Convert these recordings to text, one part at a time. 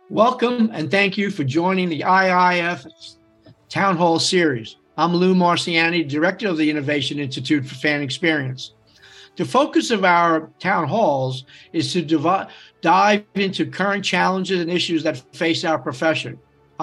Welcome and thank you for joining the IIF Town Hall Series. I'm Lou Marciani, Director of the Innovation Institute for Fan Experience. The focus of our town halls is to dive into current challenges and issues that face our profession.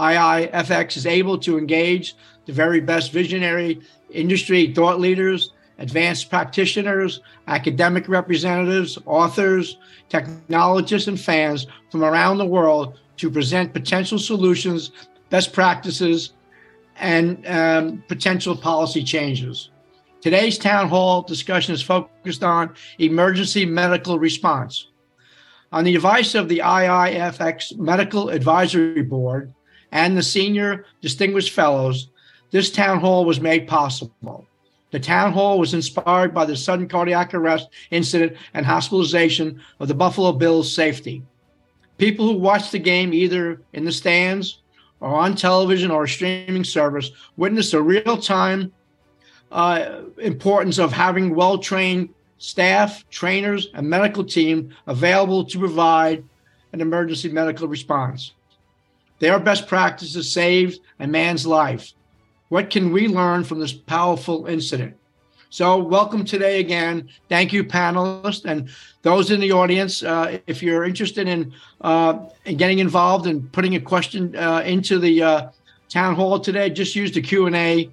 IIFX is able to engage the very best visionary industry thought leaders, advanced practitioners, academic representatives, authors, technologists, and fans from around the world to present potential solutions, best practices, and potential policy changes. Today's town hall discussion is focused on emergency medical response. On the advice of the IIFX Medical Advisory Board and the Senior Distinguished Fellows, this town hall was made possible. The town hall was inspired by the sudden cardiac arrest incident and hospitalization of the Buffalo Bills safety. People who watched the game either in the stands or on television or a streaming service witnessed the real-time importance of having well-trained staff, trainers, and medical team available to provide an emergency medical response. Their best practices saved a man's life. What can we learn from this powerful incident? So welcome today again. Thank you, panelists, and those in the audience. If you're interested in getting involved and putting a question into the town hall today, just use the Q&A,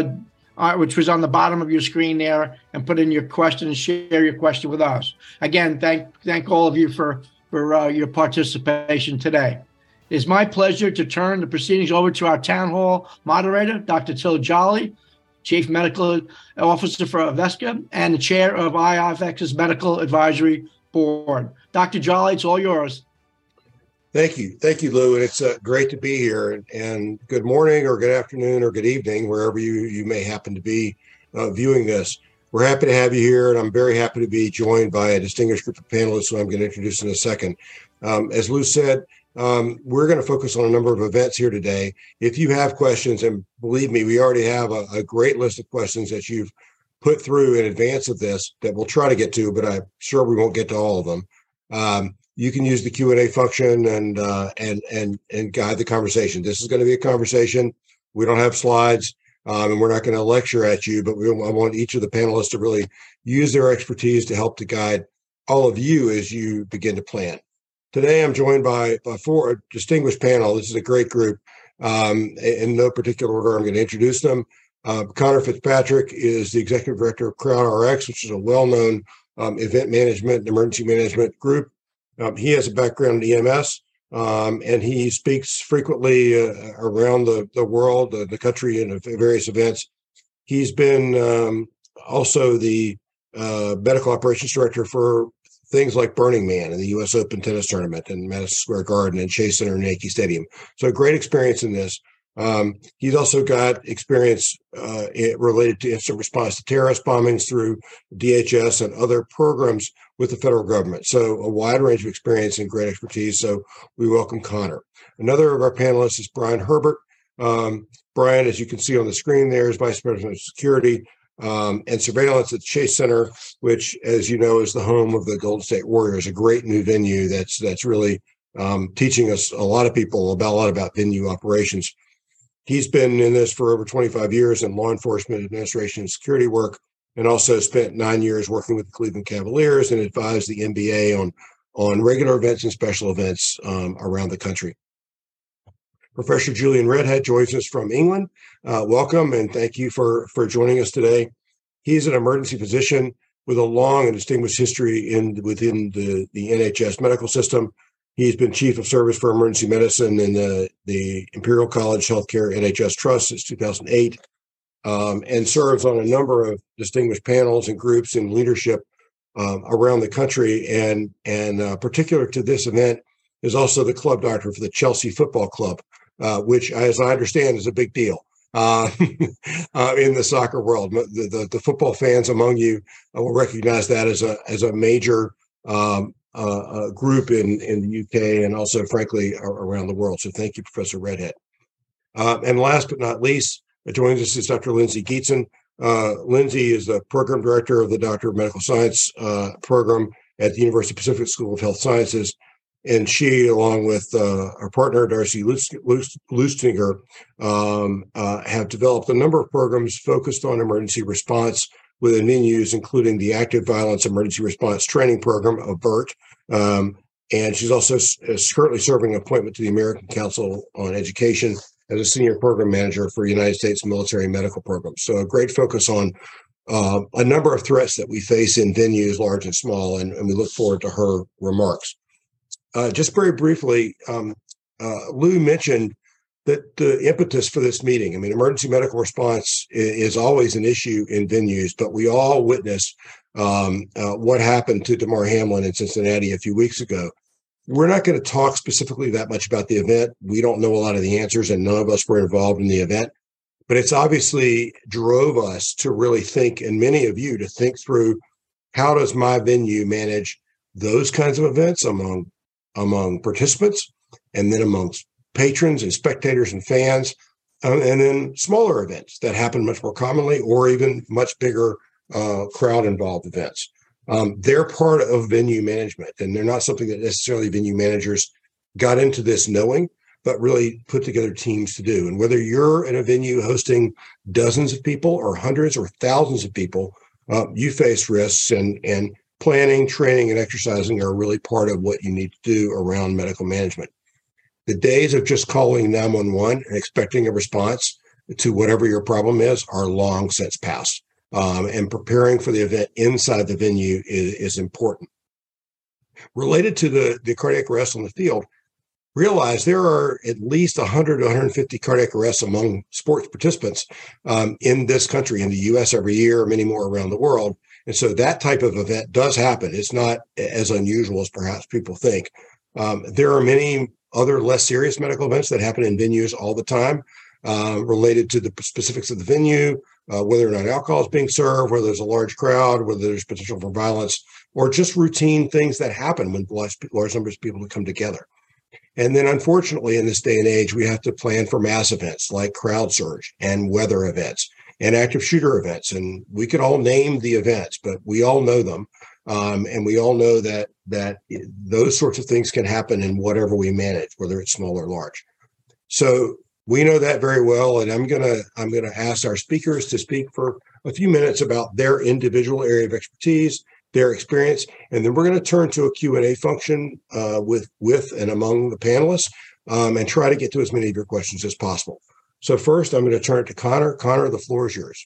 which was on the bottom of your screen there, and put in your question and share your question with us. Again, thank all of you for your participation today. It is my pleasure to turn the proceedings over to our town hall moderator, Dr. Till Jolly, Chief Medical Officer for Avesca and the Chair of IIFX's Medical Advisory Board. Dr. Jolly, it's all yours. Thank you, Lou, and it's great to be here. And good morning, or good afternoon, or good evening, wherever you may happen to be viewing this. We're happy to have you here, and I'm very happy to be joined by a distinguished group of panelists who I'm going to introduce in a second. As Lou said, we're going to focus on a number of events here today. If you have questions, and believe me, we already have a great list of questions that you've put through in advance of this that we'll try to get to, but I'm sure we won't get to all of them. You can use the Q&A function and guide the conversation. This is going to be a conversation. We don't have slides, and we're not going to lecture at you, but I want each of the panelists to really use their expertise to help to guide all of you as you begin to plan. Today, I'm joined by a distinguished panel. This is a great group. In no particular order, I'm going to introduce them. Connor Fitzpatrick is the Executive Director of CrowdRx, which is a well-known event management and emergency management group. He has a background in EMS, and he speaks frequently around the world, the country, in various events. He's been also the Medical Operations Director for things like Burning Man and the U.S. Open tennis tournament and Madison Square Garden and Chase Center and Yankee Stadium. So great experience in this. He's also got experience related to instant response to terrorist bombings through DHS and other programs with the federal government. So a wide range of experience and great expertise. So we welcome Connor. Another of our panelists is Brian Herbert. Brian, as you can see on the screen there, is Vice President of Security and Surveillance at Chase Center, which, as you know, is the home of the Golden State Warriors, a great new venue that's really teaching us a lot about venue operations. He's been in this for over 25 years in law enforcement, administration, and security work, and also spent 9 years working with the Cleveland Cavaliers and advised the NBA on regular events and special events around the country. Professor Julian Redhead joins us from England. Welcome, and thank you for joining us today. He's an emergency physician with a long and distinguished history within the NHS medical system. He's been Chief of Service for Emergency Medicine in the Imperial College Healthcare NHS Trust since 2008, and serves on a number of distinguished panels and groups in leadership around the country. And particular to this event is also the club doctor for the Chelsea Football Club, which, as I understand, is a big deal in the soccer world. The football fans among you will recognize that as a major group in the UK and also, frankly, around the world. So thank you, Professor Redhead. And last but not least, joining us is Dr. Lindsay Geetson. Lindsay is the program director of the Doctor of Medical Science program at the University Pacific School of Health Sciences. and she, along with our partner Darcy Lustinger, have developed a number of programs focused on emergency response within venues, including the Active Violence Emergency Response Training Program, AVERT. And she's also is currently serving an appointment to the American Council on Education as a senior program manager for United States military medical programs. So a great focus on a number of threats that we face in venues, large and small, and we look forward to her remarks. Just very briefly, Lou mentioned that the impetus for this meeting, I mean, emergency medical response is always an issue in venues, but we all witnessed what happened to Damar Hamlin in Cincinnati a few weeks ago. We're not going to talk specifically that much about the event. We don't know a lot of the answers, and none of us were involved in the event. But it's obviously drove us to really think, and many of you to think through, how does my venue manage those kinds of events among participants, and then amongst patrons and spectators and fans, and then smaller events that happen much more commonly, or even much bigger crowd-involved events. They're part of venue management, and they're not something that necessarily venue managers got into this knowing, but really put together teams to do. And whether you're in a venue hosting dozens of people or hundreds or thousands of people, you face risks, and planning, training, and exercising are really part of what you need to do around medical management. The days of just calling 911 and expecting a response to whatever your problem is are long since past. And preparing for the event inside the venue is important. Related to the cardiac arrest on the field, realize there are at least 100 to 150 cardiac arrests among sports participants in this country, in the U.S. every year, many more around the world. And so that type of event does happen. It's not as unusual as perhaps people think. There are many other less serious medical events that happen in venues all the time, related to the specifics of the venue, whether or not alcohol is being served, whether there's a large crowd, whether there's potential for violence, or just routine things that happen when large numbers of people come together. And then, unfortunately, in this day and age, we have to plan for mass events like crowd surge and weather events and active shooter events. And we could all name the events, but we all know them. And we all know that those sorts of things can happen in whatever we manage, whether it's small or large. So we know that very well. And I'm gonna ask our speakers to speak for a few minutes about their individual area of expertise, their experience, and then we're going to turn to a Q&A function with and among the panelists, and try to get to as many of your questions as possible. So first, I'm going to turn it to Connor. Connor, the floor is yours.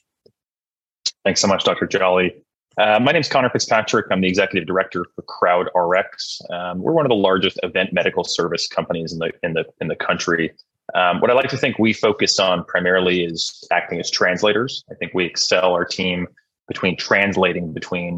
Thanks so much, Dr. Jolly. My name is Connor Fitzpatrick. I'm the executive director for CrowdRx. We're one of the largest event medical service companies in the country. What I like to think we focus on primarily is acting as translators. I think we excel our team between translating between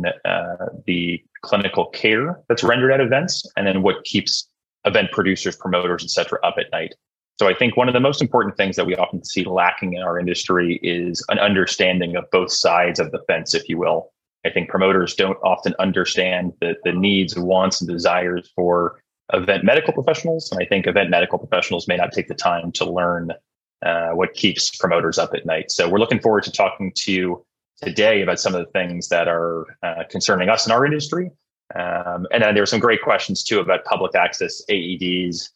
the clinical care that's rendered at events and then what keeps event producers, promoters, et cetera, up at night. So I think one of the most important things that we often see lacking in our industry is an understanding of both sides of the fence, if you will. I think promoters don't often understand the needs, wants, and desires for event medical professionals. And I think event medical professionals may not take the time to learn what keeps promoters up at night. So we're looking forward to talking to you today about some of the things that are concerning us in our industry. And then there's some great questions too about public access AEDs,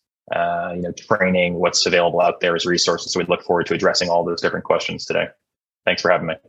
training, what's available out there as resources. So we look forward to addressing all those different questions today. Thanks for having me.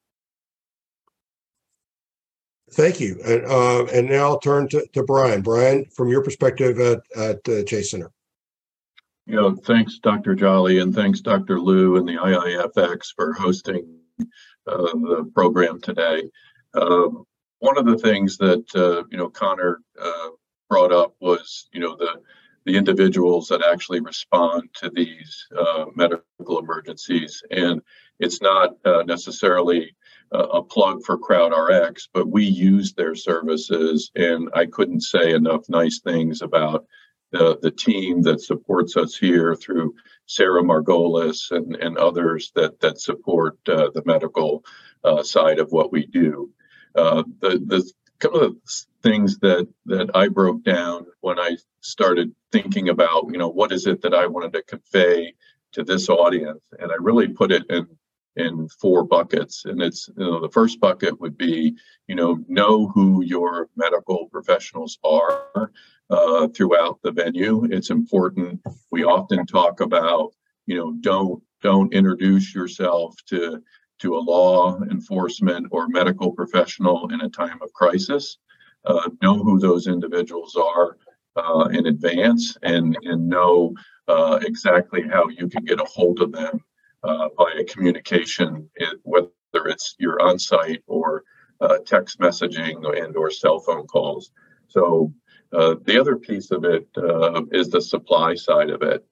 Thank you. And now I'll turn to Brian. Brian, from your perspective at Chase Center. Thanks, Dr. Jolly, and thanks, Dr. Liu and the IIFX for hosting the program today. One of the things that Connor brought up was the individuals that actually respond to these medical emergencies, and it's not necessarily a plug for CrowdRx, but we use their services, and I couldn't say enough nice things about the team that supports us here through Sarah Margolis and others that support the medical side of what we do. The couple of things that I broke down when I started thinking about, what is it that I wanted to convey to this audience, and I really put it in in four buckets. And it's, the first bucket would be, know who your medical professionals are throughout the venue. It's important. We often talk about, don't introduce yourself to a law enforcement or medical professional in a time of crisis. Know who those individuals are in advance, and know exactly how you can get a hold of them via communication, whether it's you're on site or text messaging and or cell phone calls. So the other piece of it is the supply side of it.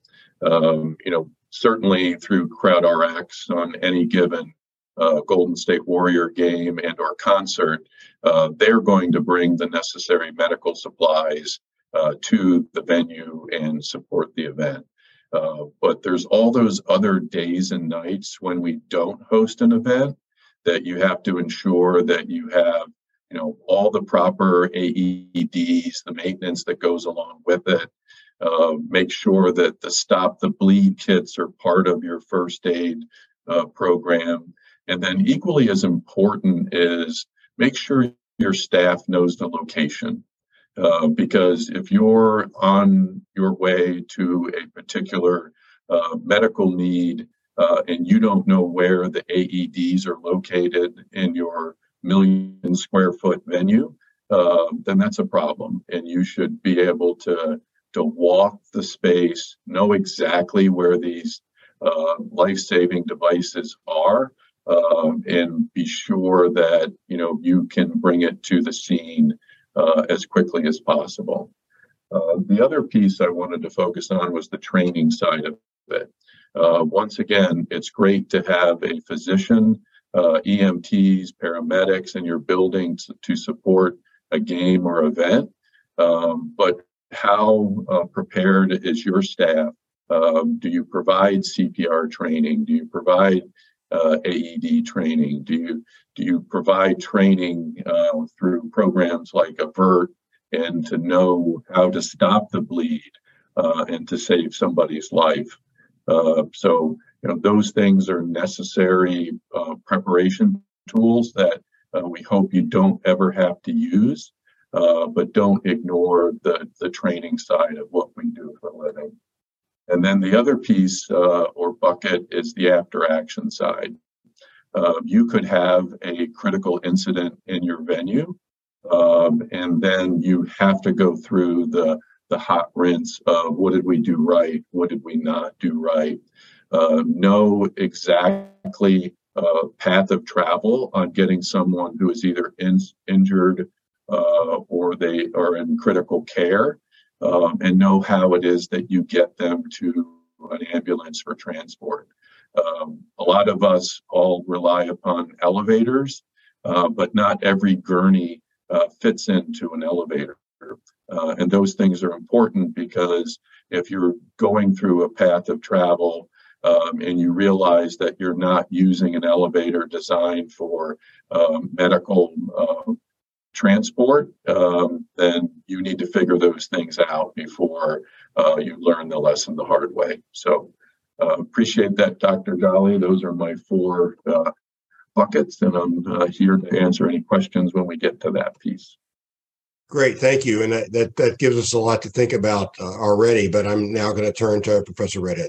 Certainly through CrowdRx on any given Golden State Warrior game and or concert, they're going to bring the necessary medical supplies to the venue and support the event. But there's all those other days and nights when we don't host an event that you have to ensure that you have, all the proper AEDs, the maintenance that goes along with it. Make sure that the Stop the Bleed kits are part of your first aid program. And then equally as important is make sure your staff knows the location. Because if you're on your way to a particular medical need and you don't know where the AEDs are located in your 1,000,000 square foot venue, then that's a problem. And you should be able to walk the space, know exactly where these life-saving devices are, and be sure that you can bring it to the scene as quickly as possible. The other piece I wanted to focus on was the training side of it. Once again, it's great to have a physician, EMTs, paramedics in your building to support a game or event, but how prepared is your staff? Do you provide CPR training? Do you provide AED training? Do you provide training through programs like AVERT and to know how to stop the bleed and to save somebody's life? So those things are necessary preparation tools that we hope you don't ever have to use, but don't ignore the training side of what we do for a living. And then the other piece or bucket is the after action side. You could have a critical incident in your venue, and then you have to go through the hot rinse of what did we do right, what did we not do right. Know exactly path of travel on getting someone who is either injured or they are in critical care, and know how it is that you get them to an ambulance for transport. A lot of us all rely upon elevators, but not every gurney fits into an elevator. And those things are important because if you're going through a path of travel and you realize that you're not using an elevator designed for medical transport, then you need to figure those things out before you learn the lesson the hard way. So appreciate that, Dr. Jolly. Those are my four buckets, and I'm here to answer any questions when we get to that piece. Great, thank you. And that gives us a lot to think about already, but I'm now going to turn to Professor Redhead.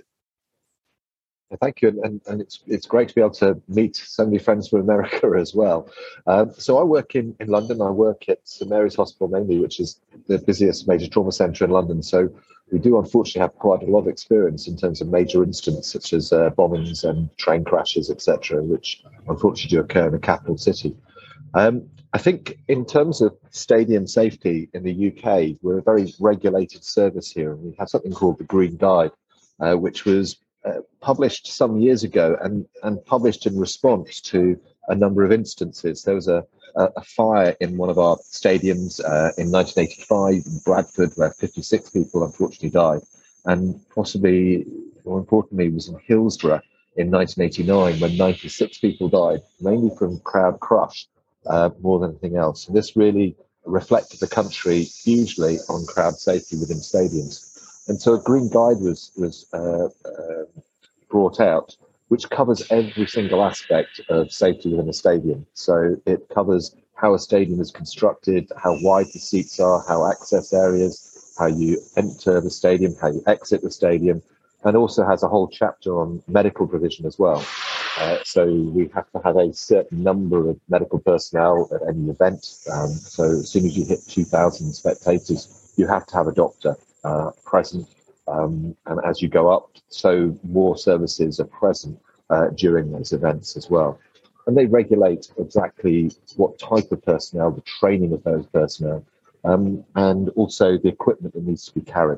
Thank you, and it's great to be able to meet so many friends from America as well. So I work in London. I work at St Mary's Hospital mainly, which is the busiest major trauma centre in London. So we do unfortunately have quite a lot of experience in terms of major incidents such as bombings and train crashes, etc., which unfortunately do occur in a capital city. I think in terms of stadium safety in the UK, we're a very regulated service here, and we have something called the Green Guide, which was published some years ago and published in response to a number of instances. There was a fire in one of our stadiums in 1985 in Bradford where 56 people unfortunately died, and possibly more importantly was in Hillsborough in 1989 when 96 people died, mainly from crowd crush more than anything else. And this really reflected the country hugely on crowd safety within stadiums. And so a Green Guide was brought out which covers every single aspect of safety within a stadium. So it covers how a stadium is constructed, how wide the seats are, how access areas, how you enter the stadium, how you exit the stadium, and also has a whole chapter on medical provision as well. So we have to have a certain number of medical personnel at any event. So as soon as you hit 2,000 spectators, you have to have a doctor present. And as you go up, so more services are present during those events as well. And they regulate exactly what type of personnel, the training of those personnel, and also the equipment that needs to be carried.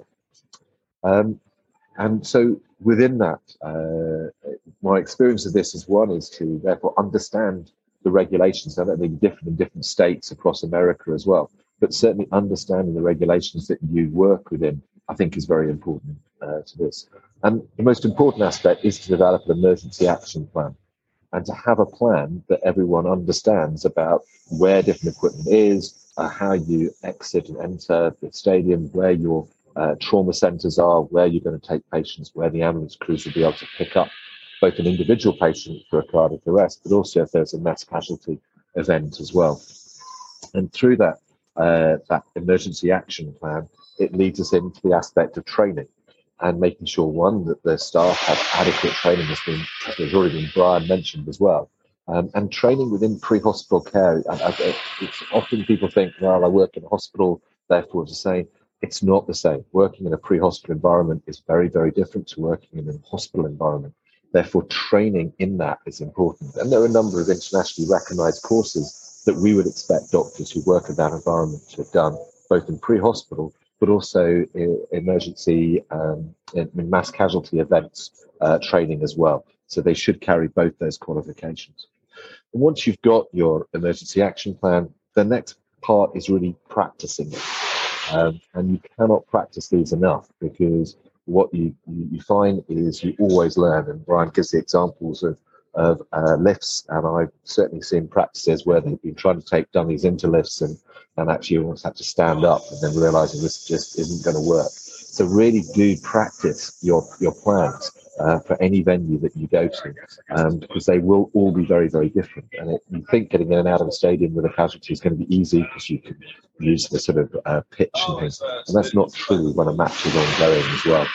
And so within that, my experience of this is to therefore understand the regulations. Now, that may be different in different states across America as well, but certainly understanding the regulations that you work within, I think, is very important to this. And the most important aspect is to develop an emergency action plan and to have a plan that everyone understands about where different equipment is, how you exit and enter the stadium, where your trauma centres are, where you're going to take patients, where the ambulance crews will be able to pick up both an individual patient for a cardiac arrest, but also if there's a mass casualty event as well. And through that emergency action plan, it leads us into the aspect of training and making sure, one, that the staff have adequate training, as has already been Brian mentioned as well. And training within pre-hospital care. It's often people think, well, I work in a hospital, therefore it's the same. It's not the same. Working in a pre-hospital environment is very, very different to working in a hospital environment. Therefore, training in that is important. And there are a number of internationally recognized courses that we would expect doctors who work in that environment to have done, both in pre-hospital, but also in emergency in mass casualty events training as well. So they should carry both those qualifications. And once you've got your emergency action plan, the next part is really practicing it. And you cannot practice these enough, because what you find is you always learn. And Brian gives the examples of lifts, and I've certainly seen practices where they've been trying to take dummies into lifts and actually almost had to stand up and then realizing this just isn't going to work. So really do practice your plans for any venue that you go to, because they will all be very, very different. And you think getting in and out of a stadium with a casualty is going to be easy because you can use the sort of pitch and things. And that's not true when a match is ongoing as well.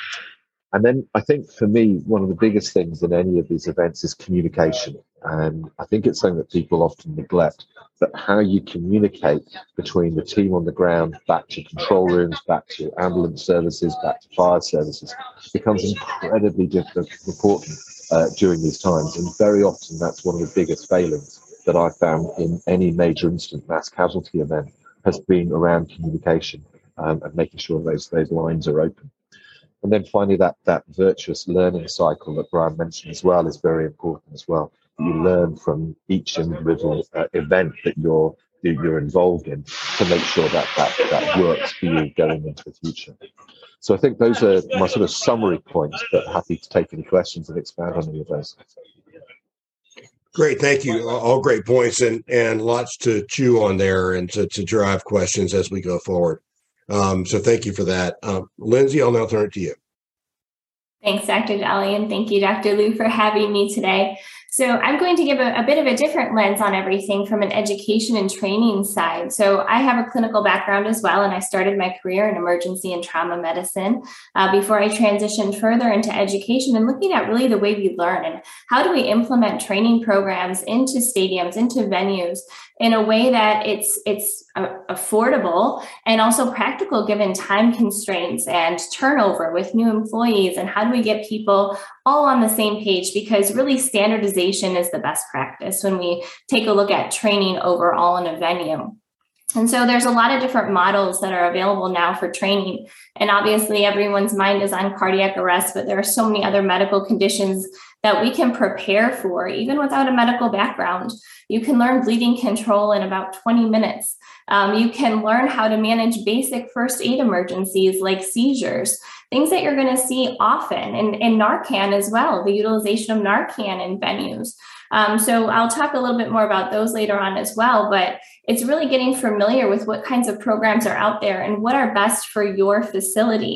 And then I think for me, one of the biggest things in any of these events is communication. And I think it's something that people often neglect, but how you communicate between the team on the ground, back to control rooms, back to ambulance services, back to fire services, becomes incredibly important during these times. And very often that's one of the biggest failings that I've found in any major incident mass casualty event has been around communication and making sure those lines are open. And then finally, that virtuous learning cycle that Brian mentioned as well is very important as well. You learn from each individual event that you're involved in to make sure that works for you going into the future. So I think those are my sort of summary points, but happy to take any questions and expand on any of those. Great, thank you. All great points and lots to chew on there and to drive questions as we go forward. So thank you for that. Lindsay, I'll now turn it to you. Thanks, Dr. Jolly, and thank you, Dr. Liu, for having me today. So I'm going to give a bit of a different lens on everything from an education and training side. So I have a clinical background as well, and I started my career in emergency and trauma medicine before I transitioned further into education and looking at really the way we learn and how do we implement training programs into stadiums, into venues in a way that it's affordable and also practical given time constraints and turnover with new employees, and how do we get people all on the same page, because really standardization is the best practice when we take a look at training overall in a venue. And so there's a lot of different models that are available now for training. And obviously everyone's mind is on cardiac arrest, but there are so many other medical conditions that we can prepare for, even without a medical background. You can learn bleeding control in about 20 minutes. You can learn how to manage basic first aid emergencies like seizures, things that you're going to see often, and Narcan as well, the utilization of Narcan in venues. So I'll talk a little bit more about those later on as well, but it's really getting familiar with what kinds of programs are out there and what are best for your facility.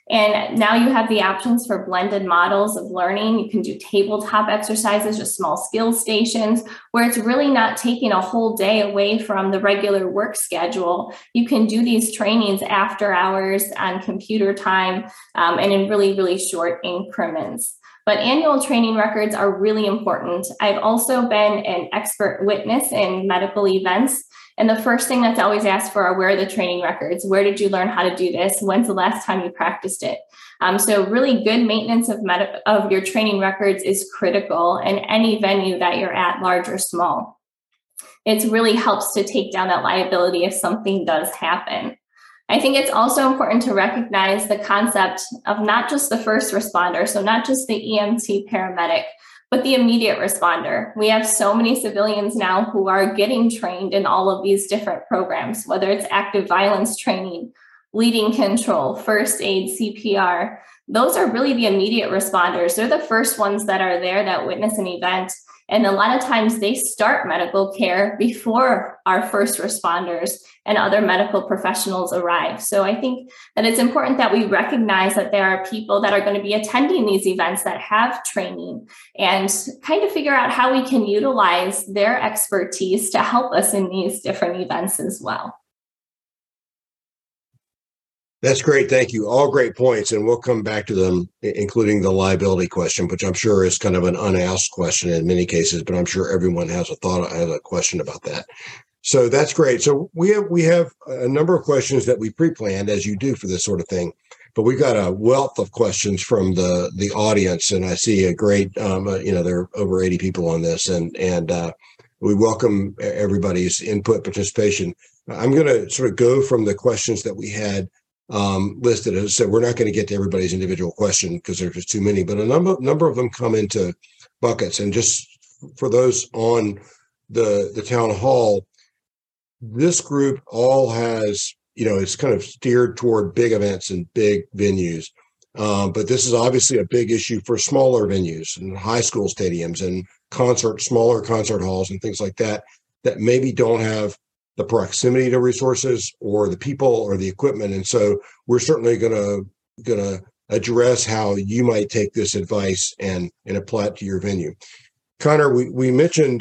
And now you have the options for blended models of learning. You can do tabletop exercises, just small skill stations, where it's really not taking a whole day away from the regular work schedule. You can do these trainings after hours on computer time and in really, really short increments. But annual training records are really important. I've also been an expert witness in medical events. And the first thing that's always asked for are, where are the training records? Where did you learn how to do this? When's the last time you practiced it? So really good maintenance of your training records is critical in any venue that you're at, large or small. It really helps to take down that liability if something does happen. I think it's also important to recognize the concept of not just the first responder, so not just the EMT paramedic, but the immediate responder. We have so many civilians now who are getting trained in all of these different programs, whether it's active violence training, bleeding control, first aid, CPR. Those are really the immediate responders. They're the first ones that are there that witness an event. And a lot of times they start medical care before our first responders and other medical professionals arrive. So I think that it's important that we recognize that there are people that are going to be attending these events that have training, and kind of figure out how we can utilize their expertise to help us in these different events as well. That's great. Thank you. All great points. And we'll come back to them, including the liability question, which I'm sure is kind of an unasked question in many cases, but I'm sure everyone has a question about that. So that's great. So we have a number of questions that we pre-planned, as you do for this sort of thing, but we've got a wealth of questions from the audience. And I see a great, there are over 80 people on this, and we welcome everybody's input, participation. I'm going to sort of go from the questions that we had listed. As I said, we're not going to get to everybody's individual question because there's just too many, but a number of them come into buckets. And just for those on the town hall, this group all has, it's kind of steered toward big events and big venues. But this is obviously a big issue for smaller venues and high school stadiums and smaller concert halls and things like that maybe don't have the proximity to resources or the people or the equipment. And so we're certainly going to address how you might take this advice and apply it to your venue. Connor, we mentioned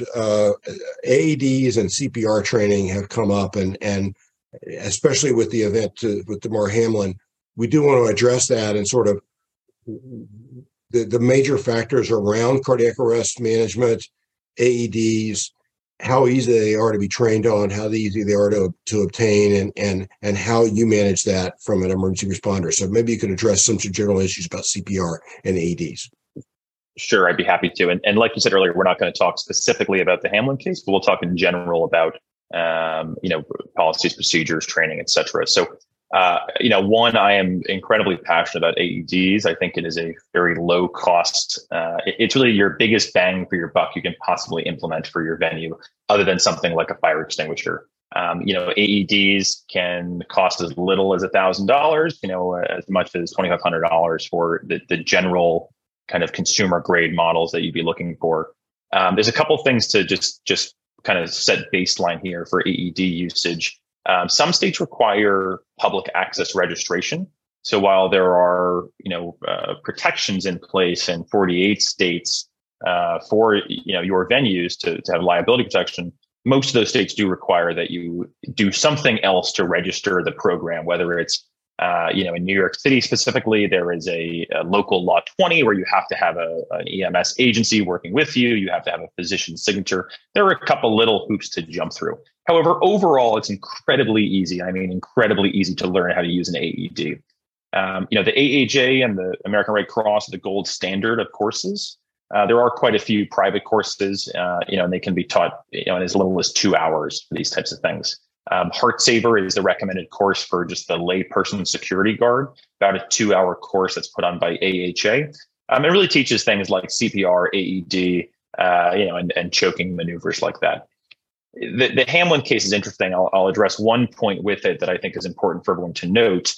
AEDs and CPR training have come up, and especially with the event with Damar Hamlin, we do want to address that and sort of the major factors around cardiac arrest management, AEDs, how easy they are to be trained on, how easy they are to obtain, and how you manage that from an emergency responder. So maybe you could address some general issues about CPR and AEDs. Sure, I'd be happy to. And like you said earlier, we're not going to talk specifically about the Hamlin case, but we'll talk in general about, policies, procedures, training, et cetera. So, one, I am incredibly passionate about AEDs. I think it is a very low cost. It's really your biggest bang for your buck you can possibly implement for your venue, other than something like a fire extinguisher. AEDs can cost as little as $1,000, as much as $2,500 for the general kind of consumer grade models that you'd be looking for. There's a couple things to just kind of set baseline here for AED usage. Some states require public access registration. So while there are, protections in place in 48 states for, your venues to have liability protection, most of those states do require that you do something else to register the program, whether it's, in New York City specifically, there is a local law 20 where you have to have an EMS agency working with you. You have to have a physician's signature. There are a couple little hoops to jump through. However, overall, it's incredibly easy. Incredibly easy to learn how to use an AED. The AHA and the American Red Cross are the gold standard of courses. There are quite a few private courses, and they can be taught, in as little as 2 hours for these types of things. HeartSaver is the recommended course for just the layperson security guard, about a 2-hour course that's put on by AHA. It really teaches things like CPR, AED, and choking maneuvers like that. The Hamlin case is interesting. I'll address one point with it that I think is important for everyone to note.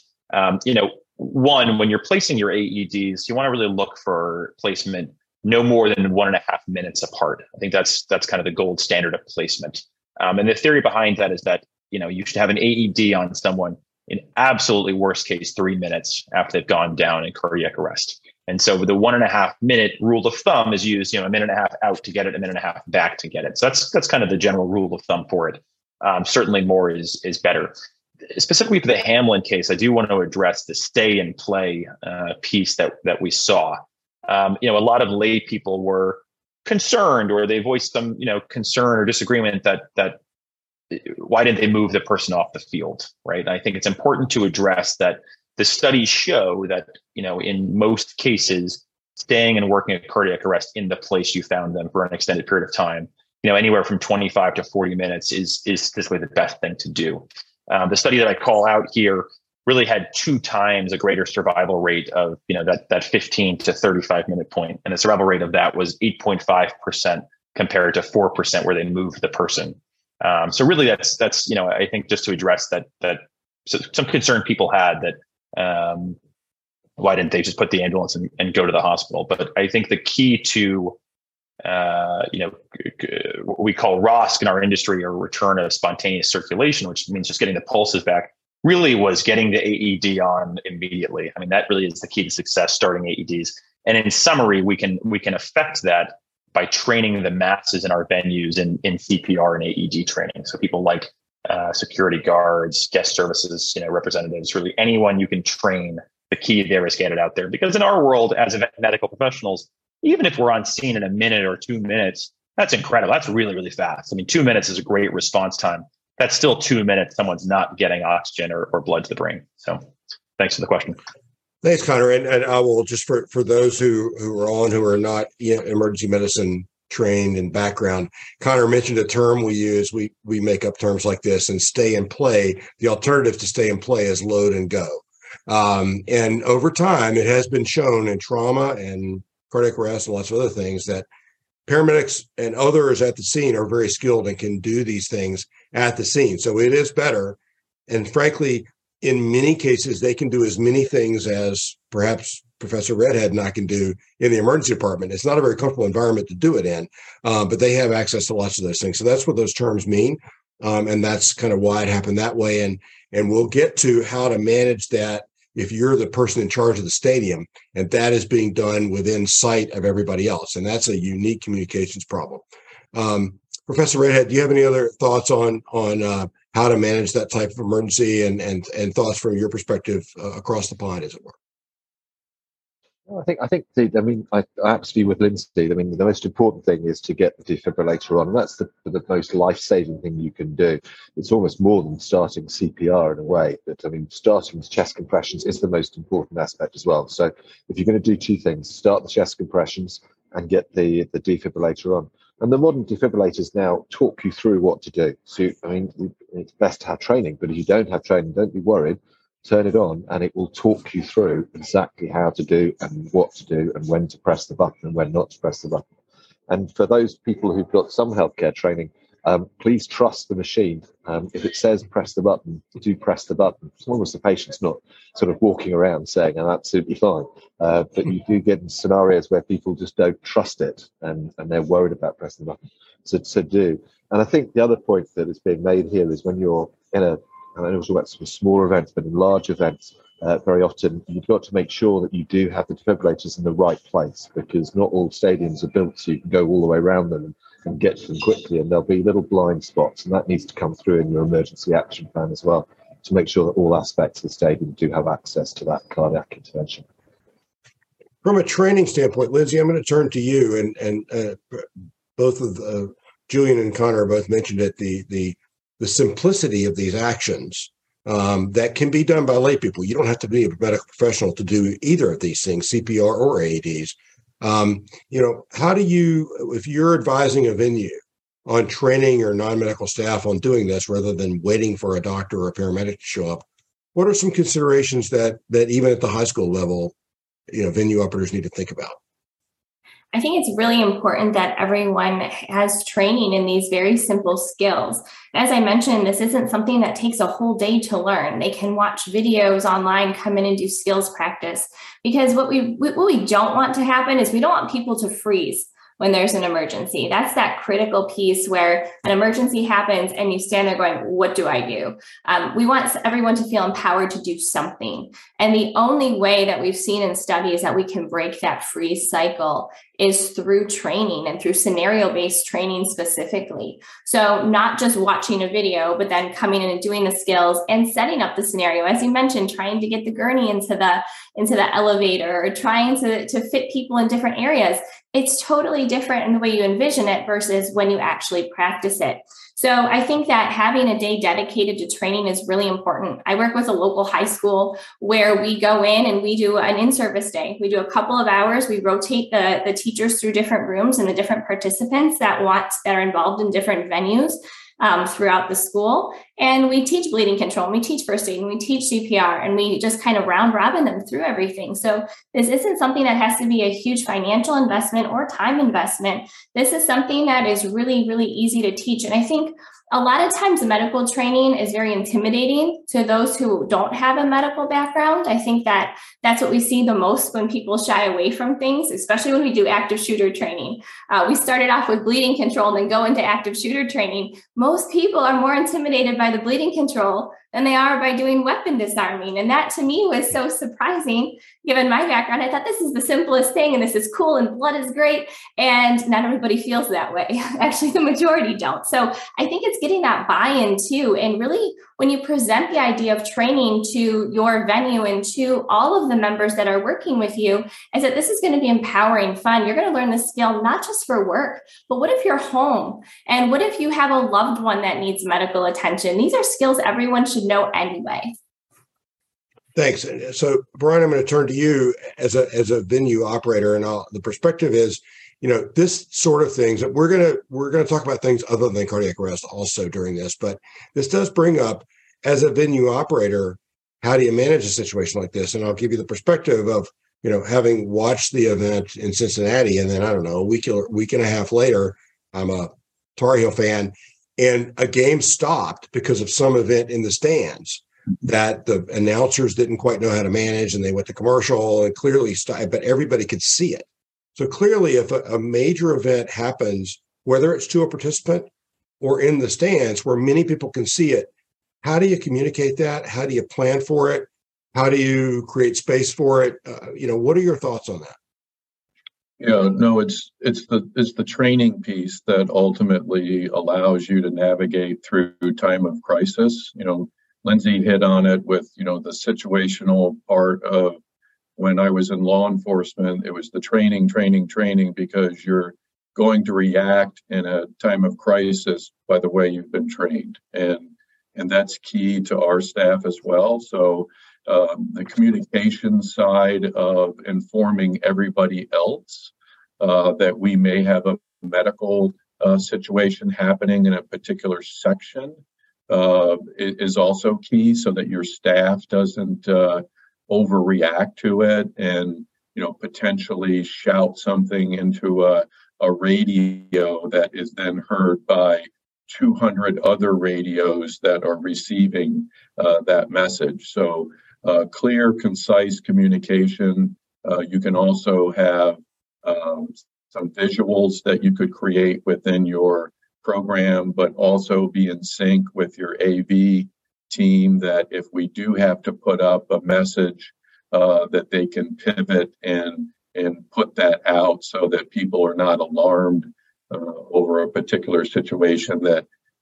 One, when you're placing your AEDs, you want to really look for placement no more than 1.5 minutes apart. I think that's kind of the gold standard of placement. And the theory behind that is that, you should have an AED on someone in absolutely worst case, 3 minutes after they've gone down in cardiac arrest. And so the 1.5 minute rule of thumb is used, a minute and a half out to get it, a minute and a half back to get it. So that's kind of the general rule of thumb for it. Certainly more is better. Specifically for the Hamlin case, I do want to address the stay and play piece that we saw. A lot of lay people were concerned, or they voiced some, concern or disagreement that why didn't they move the person off the field, right? And I think it's important to address that the studies show that, in most cases, staying and working at cardiac arrest in the place you found them for an extended period of time, anywhere from 25 to 40 minutes is really the best thing to do. The study that I call out here really had 2 times a greater survival rate of, that 15 to 35 minute point. And the survival rate of that was 8.5% compared to 4% where they moved the person. So really that's, I think just to address that some concern people had that, why didn't they just put the ambulance and go to the hospital? But I think the key to, what we call ROSC in our industry, or return of spontaneous circulation, which means just getting the pulses back, really was getting the AED on immediately. I mean, that really is the key to success, starting AEDs. And in summary, we can affect that by training the masses in our venues in CPR and AED training. So people like security guards, guest services, representatives, really anyone you can train. The key there is get it out there, because in our world as medical professionals, even if we're on scene in a minute or 2 minutes, that's incredible. That's really, really fast. I mean, 2 minutes is a great response time. That's still 2 minutes someone's not getting oxygen or blood to the brain. So thanks for the question. Thanks, Connor. And I will just, for those who are on, who are not emergency medicine trained in background, Connor mentioned a term we use. We make up terms like this, and stay and play. The alternative to stay and play is load and go. And over time, it has been shown in trauma and cardiac arrest and lots of other things that paramedics and others at the scene are very skilled and can do these things at the scene. So it is better. And frankly, in many cases, they can do as many things as perhaps Professor Redhead and I can do in the emergency department. It's not a very comfortable environment to do it in, but they have access to lots of those things. So that's what those terms mean. And that's kind of why it happened that way. And we'll get to how to manage that if you're the person in charge of the stadium, and that is being done within sight of everybody else. And that's a unique communications problem. Professor Redhead, do you have any other thoughts on how to manage that type of emergency and thoughts from your perspective across the pond, as it were? Well, I absolutely with Lindsay. I mean, the most important thing is to get the defibrillator on, and that's the most life-saving thing you can do. It's almost more than starting CPR in a way, but I mean, starting with chest compressions is the most important aspect as well. So if you're going to do 2 things, start the chest compressions and get the defibrillator on. And the modern defibrillators now talk you through what to do. So, I mean, it's best to have training, but if you don't have training, don't be worried. Turn it on and it will talk you through exactly how to do and what to do and when to press the button and when not to press the button. And for those people who've got some healthcare training, please trust the machine. If it says press the button, do press the button. As long as the patient's not sort of walking around saying, I'm absolutely fine. But you do get scenarios where people just don't trust it and they're worried about pressing the button. So do. And I think the other point that is being made here is when you're in and I know we're about some smaller events, but in large events, very often you've got to make sure that you do have the defibrillators in the right place, because not all stadiums are built so you can go all the way around them and get to them quickly, and there'll be little blind spots, and that needs to come through in your emergency action plan as well, to make sure that all aspects of the stadium do have access to that cardiac intervention. From a training standpoint, Lindsay, I'm going to turn to you, and both of Julian and Connor both mentioned it, the simplicity of these actions that can be done by lay people. You don't have to be a medical professional to do either of these things, CPR or AEDs. How do you, if you're advising a venue on training your non-medical staff on doing this rather than waiting for a doctor or a paramedic to show up, what are some considerations that even at the high school level, venue operators need to think about? I think it's really important that everyone has training in these very simple skills. As I mentioned, this isn't something that takes a whole day to learn. They can watch videos online, come in and do skills practice, because what we don't want to happen is we don't want people to freeze. when there's an emergency. That's that critical piece where an emergency happens and you stand there going, what do I do? We want everyone to feel empowered to do something. And the only way that we've seen in studies that we can break that freeze cycle is through training and through scenario-based training specifically. So not just watching a video, but then coming in and doing the skills and setting up the scenario. As you mentioned, trying to get the gurney into the elevator, or trying to fit people in different areas. It's totally different in the way you envision it versus when you actually practice it. So I think that having a day dedicated to training is really important. I work with a local high school where we go in and we do an in-service day. We do a couple of hours. We rotate the teachers through different rooms and the different participants that are involved in different venues throughout the school. And we teach bleeding control, and we teach first aid, and we teach CPR, and we just kind of round robin them through everything. So this isn't something that has to be a huge financial investment or time investment. This is something that is really, really easy to teach. And I think a lot of times medical training is very intimidating to those who don't have a medical background. I think that that's what we see the most when people shy away from things, especially when we do active shooter training. We started off with bleeding control and then go into active shooter training. Most people are more intimidated by the bleeding control than they are by doing weapon disarming. And that to me was so surprising, given my background. I thought this is the simplest thing and this is cool and blood is great. And not everybody feels that way. Actually, the majority don't. So I think it's getting that buy-in too. And really, when you present the idea of training to your venue and to all of the members that are working with you, is that this is going to be empowering, fun. You're going to learn the skill, not just for work, but what if you're home? And what if you have a loved one that needs medical attention? These are skills everyone should know anyway. Thanks. So, Brian, I'm going to turn to you as a venue operator, and the perspective is, this sort of things that we're going to talk about things other than cardiac arrest also during this, but this does bring up, as a venue operator, how do you manage a situation like this? And I'll give you the perspective of, having watched the event in Cincinnati, and then I don't know, a week and a half later, I'm a Tar Heel fan, and a game stopped because of some event in the stands that the announcers didn't quite know how to manage, and they went to commercial and clearly stopped, but everybody could see it. So clearly, if a major event happens, whether it's to a participant or in the stands where many people can see it, how do you communicate that? How do you plan for it? How do you create space for it? What are your thoughts on that? Yeah, no, it's the training piece that ultimately allows you to navigate through time of crisis. Lindsay hit on it with, the situational part of when I was in law enforcement. It was the training, because you're going to react in a time of crisis by the way you've been trained. And that's key to our staff as well. So the communication side of informing everybody else that we may have a medical situation happening in a particular section is also key, so that your staff doesn't overreact to it and potentially shout something into a radio that is then heard by 200 other radios that are receiving that message. So clear, concise communication. You can also have some visuals that you could create within your program, but also be in sync with your AV team, that if we do have to put up a message, that they can pivot and put that out so that people are not alarmed over a particular situation that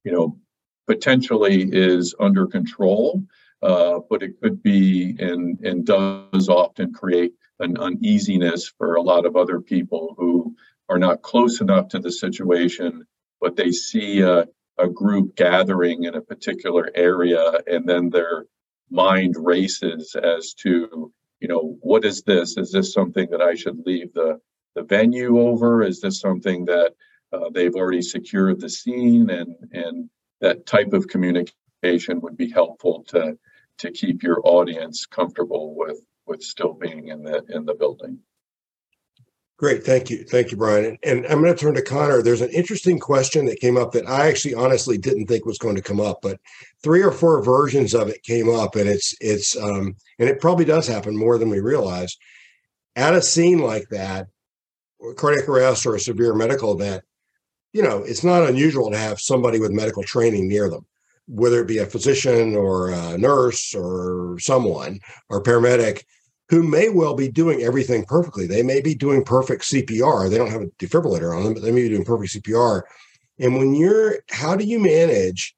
potentially is under control, but it could be and does often create an uneasiness for a lot of other people who are not close enough to the situation, but they see a group gathering in a particular area, and then their mind races as to, what is this? Is this something that I should leave the venue over? Is this something that they've already secured the scene? And that type of communication would be helpful to keep your audience comfortable with still being in the building. Great. Thank you, Brian. And I'm going to turn to Connor. There's an interesting question that came up that I actually honestly didn't think was going to come up, but 3 or 4 versions of it came up, and it's and it probably does happen more than we realize. At a scene like that, cardiac arrest or a severe medical event, it's not unusual to have somebody with medical training near them, whether it be a physician or a nurse or someone or paramedic who may well be doing everything perfectly. They may be doing perfect CPR. They don't have a defibrillator on them, but they may be doing perfect CPR. And how do you manage,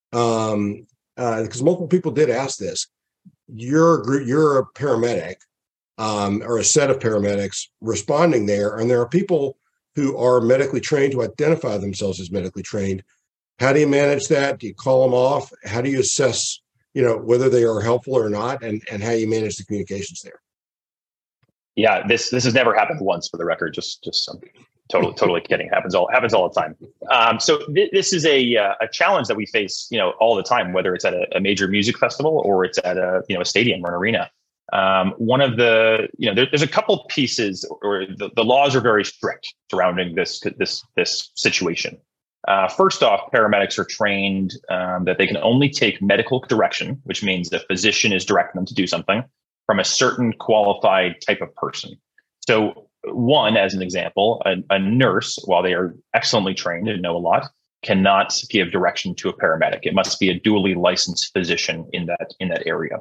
because multiple people did ask this, you're a paramedic or a set of paramedics responding there, and there are people who are medically trained to identify themselves as medically trained. How do you manage that? Do you call them off? How do you assess, whether they are helpful or not, and how you manage the communications there? Yeah, this has never happened once, for the record. Just totally kidding. Happens all the time. So this is a challenge that we face, all the time, whether it's at a major music festival or it's at a stadium or an arena. One of the, there's a couple pieces, or the laws are very strict surrounding this situation. First off, paramedics are trained that they can only take medical direction, which means the physician is directing them to do something, from a certain qualified type of person. So one, as an example, a nurse, while they are excellently trained and know a lot, cannot give direction to a paramedic. It must be a duly licensed physician in that area.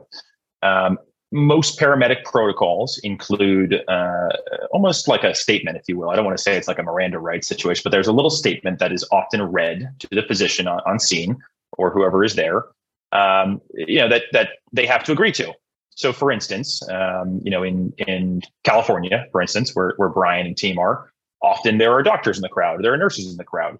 Most paramedic protocols include almost like a statement, if you will. I don't want to say it's like a Miranda rights situation, but there's a little statement that is often read to the physician on scene or whoever is there, that they have to agree to. So, for instance, in California, for instance, where Brian and team are, often there are doctors in the crowd, there are nurses in the crowd.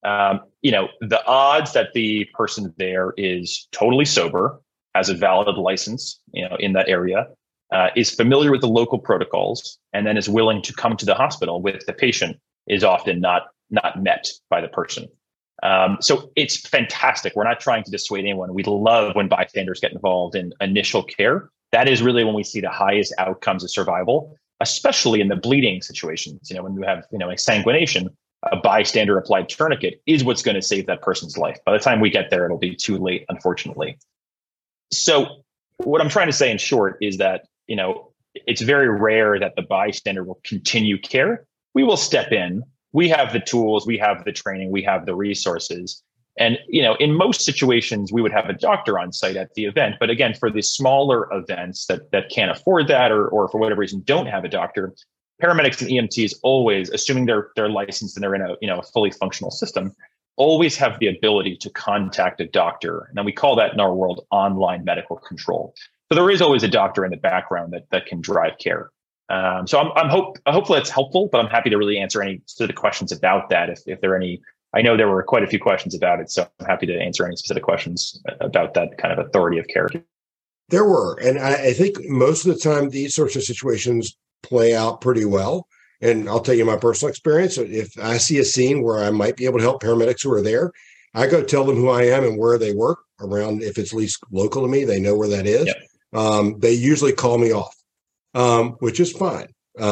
The odds that the person there is totally sober, has a valid license, in that area, is familiar with the local protocols, and then is willing to come to the hospital with the patient is often not met by the person. So it's fantastic. We're not trying to dissuade anyone. We love when bystanders get involved in initial care. That is really when we see the highest outcomes of survival, especially in the bleeding situations. When you have, exsanguination, a bystander applied tourniquet is what's going to save that person's life. By the time we get there, it'll be too late, unfortunately. So what I'm trying to say in short is that, it's very rare that the bystander will continue care. We will step in. We have the tools, we have the training, we have the resources. And, in most situations, we would have a doctor on site at the event. But again, for the smaller events that can't afford that, or for whatever reason don't have a doctor, paramedics and EMTs always, assuming they're licensed and they're in a fully functional system, always have the ability to contact a doctor. And we call that in our world online medical control. So there is always a doctor in the background that can drive care. So hopefully that's helpful, but I'm happy to really answer any specific questions about that. If there are any, I know there were quite a few questions about it, so I'm happy to answer any specific questions about that kind of authority of care. There were, and I think most of the time these sorts of situations play out pretty well. And I'll tell you my personal experience. If I see a scene where I might be able to help paramedics who are there, I go tell them who I am and where they work around. If it's at least local to me, they know where that is. Yep. They usually call me off, which is fine.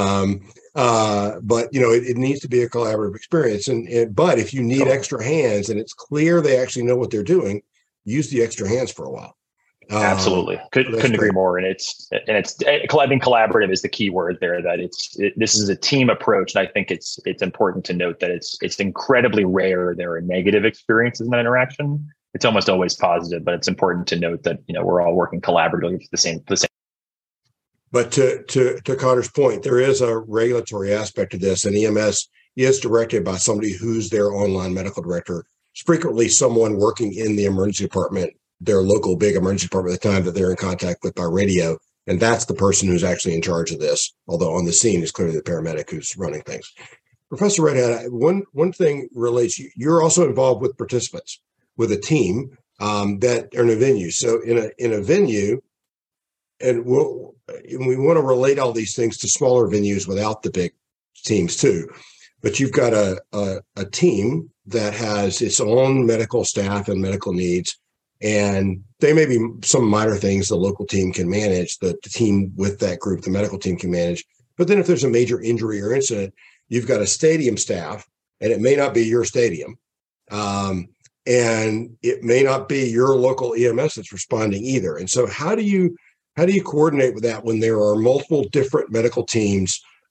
But it needs to be a collaborative experience. But if you need extra hands and it's clear they actually know what they're doing, use the extra hands for a while. Absolutely. Couldn't agree more. And I think collaborative is the key word there, that this is a team approach. And I think it's important to note that it's incredibly rare there are negative experiences in that interaction. It's almost always positive, but it's important to note that, we're all working collaboratively for the same. But to Connor's point, there is a regulatory aspect to this, and EMS is directed by somebody who's their online medical director. It's frequently someone working in the emergency department, their local big emergency department at the time that they're in contact with by radio. And that's the person who's actually in charge of this, although on the scene is clearly the paramedic who's running things. Professor Redhat, one thing relates, you're also involved with participants, with a team that are in a venue. So in a venue, and we want to relate all these things to smaller venues without the big teams too. But you've got a team that has its own medical staff and medical needs. And they may be some minor things the local team can manage, the team with that group, the medical team can manage. But then if there's a major injury or incident, you've got a stadium staff, and it may not be your stadium. And it may not be your local EMS that's responding either. And so how do you coordinate with that when there are multiple different medical teams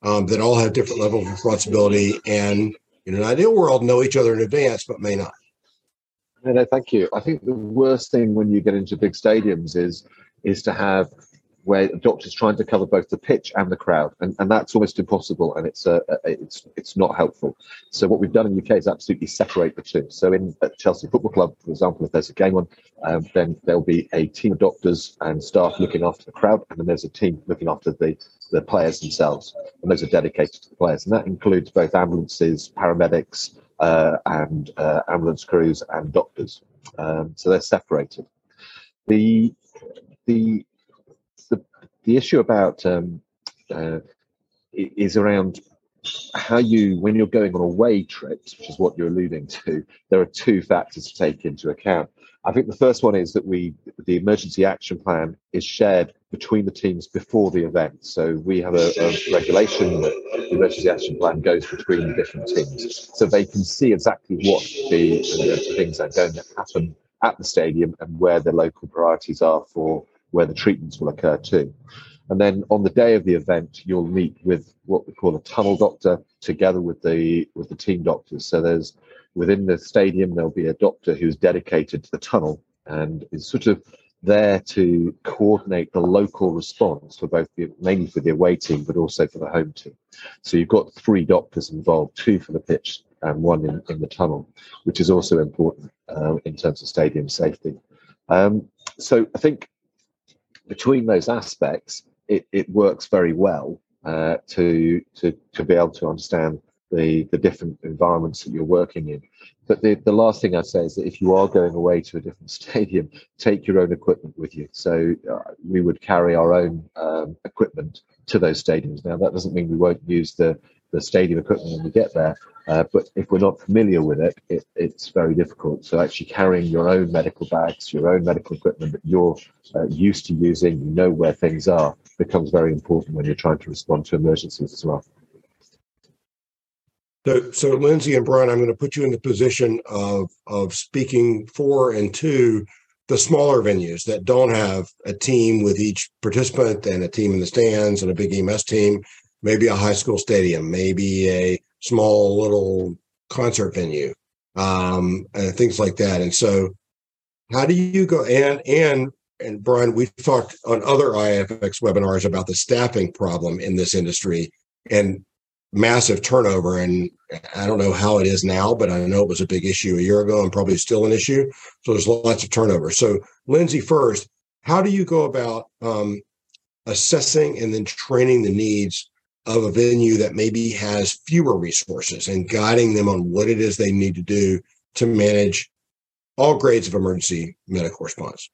that all have different levels of responsibility and in an ideal world know each other in advance, but may not. No, thank you. I think the worst thing when you get into big stadiums is to have where doctors trying to cover both the pitch and the crowd, and that's almost impossible, and it's not helpful. So what we've done in the UK is absolutely separate the two. So at Chelsea Football Club, for example, if there's a game on, then there'll be a team of doctors and staff looking after the crowd, and then there's a team looking after the players themselves, and those are dedicated to the players, and that includes both ambulances, paramedics, and ambulance crews and doctors. So they're separated. The issue about is around how when you're going on away trips, which is what you're alluding to, there are two factors to take into account. I think the first one is that the emergency action plan is shared between the teams before the event. So we have a regulation that the emergency action plan goes between the different teams, so they can see exactly what the things are going to happen at the stadium and where the local priorities are for where the treatments will occur too. And then on the day of the event, you'll meet with what we call a tunnel doctor together with the team doctors. So there's within the stadium, there'll be a doctor who's dedicated to the tunnel and is sort of there to coordinate the local response for both mainly for the away team, but also for the home team. So you've got 3 doctors involved, 2 for the pitch and 1 in the tunnel, which is also important in terms of stadium safety. So I think between those aspects, it works very well to be able to understand the different environments that you're working in. But the last thing I'd say is that if you are going away to a different stadium, take your own equipment with you. So we would carry our own equipment to those stadiums. Now, that doesn't mean we won't use the stadium equipment when we get there, but if we're not familiar with it, it's very difficult. So actually carrying your own medical bags, your own medical equipment that you're used to using, you know where things are, becomes very important when you're trying to respond to emergencies as well. So Lindsay and Brian, I'm going to put you in the position of speaking for and to the smaller venues that don't have a team with each participant and a team in the stands and a big EMS team, maybe a high school stadium, maybe a small little concert venue, and things like that. And so how do you go, and Brian, we've talked on other IFX webinars about the staffing problem in this industry and massive turnover. And I don't know how it is now, but I know it was a big issue a year ago and probably still an issue. So there's lots of turnover. So Lindsay, first, how do you go about assessing and then training the needs of a venue that maybe has fewer resources and guiding them on what it is they need to do to manage all grades of emergency medical response?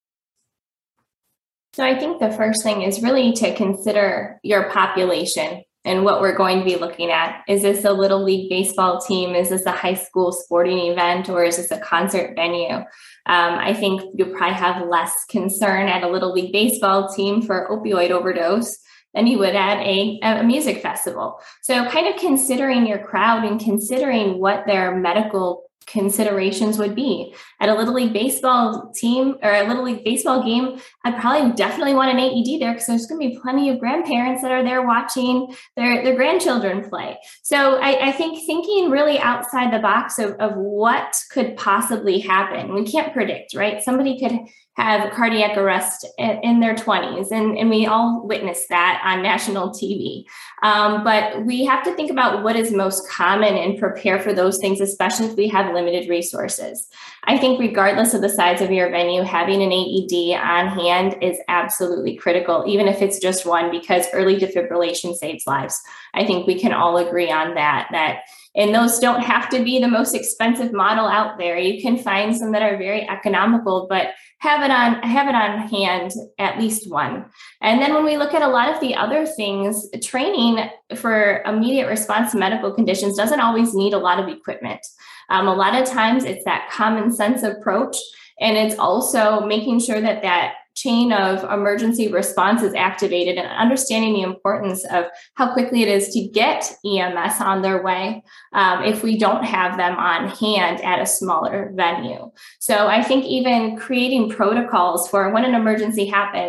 So I think the first thing is really to consider your population and what we're going to be looking at. Is this a little league baseball team? Is this a high school sporting event, or is this a concert venue? I think you'll probably have less concern at a little league baseball team for opioid overdose than you would at a music festival. So kind of considering your crowd and considering what their medical considerations would be. At a little league baseball team or a little league baseball game, I'd probably definitely want an AED there because there's going to be plenty of grandparents that are there watching their grandchildren play. So I think thinking really outside the box of what could possibly happen. We can't predict, right? Somebody could have cardiac arrest in their 20s, and we all witness that on national TV. But we have to think about what is most common and prepare for those things, especially if we have limited resources. I think regardless of the size of your venue, having an AED on hand is absolutely critical, even if it's just one, because early defibrillation saves lives. I think we can all agree on that. And those don't have to be the most expensive model out there. You can find some that are very economical, but have it on hand, at least one. And then when we look at a lot of the other things, training for immediate response to medical conditions doesn't always need a lot of equipment. A lot of times it's that common sense approach, and it's also making sure that chain of emergency response is activated and understanding the importance of how quickly it is to get EMS on their way if we don't have them on hand at a smaller venue. So I think even creating protocols for when an emergency happens,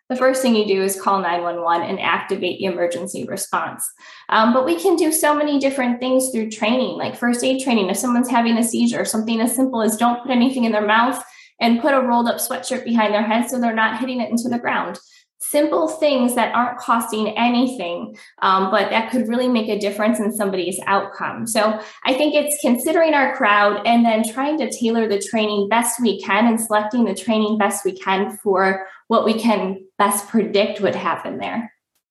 the first thing you do is call 911 and activate the emergency response. But we can do so many different things through training, like first aid training. If someone's having a seizure, something as simple as don't put anything in their mouth and put a rolled up sweatshirt behind their head so they're not hitting it into the ground. Simple things that aren't costing anything, but that could really make a difference in somebody's outcome. So I think it's considering our crowd and then trying to tailor the training best we can and selecting the training best we can for what we can best predict would happen there.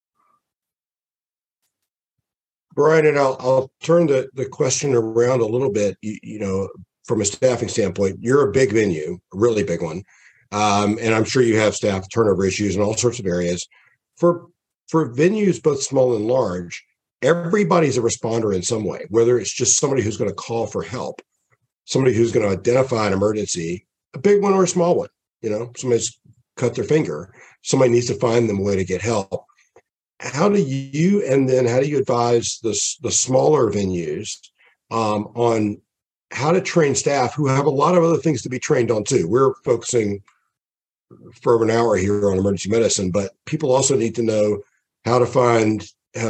Brian, and I'll turn the question around a little bit. You know, from a staffing standpoint, you're a big venue, a really big one. And I'm sure you have staff turnover issues in all sorts of areas. For venues, both small and large, everybody's a responder in some way, whether it's just somebody who's going to call for help, somebody who's going to identify an emergency, a big one or a small one. You know, somebody's cut their finger, somebody needs to find them a way to get help. How do you advise the smaller venues on how to train staff who have a lot of other things to be trained on too? We're focusing for an hour here on emergency medicine, but people also need to know how to find,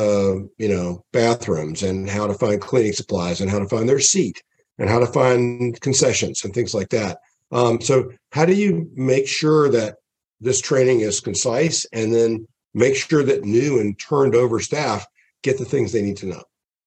bathrooms and how to find cleaning supplies and how to find their seat and how to find concessions and things like that. So how do you make sure that this training is concise and then make sure that new and turned over staff get the things they need to know?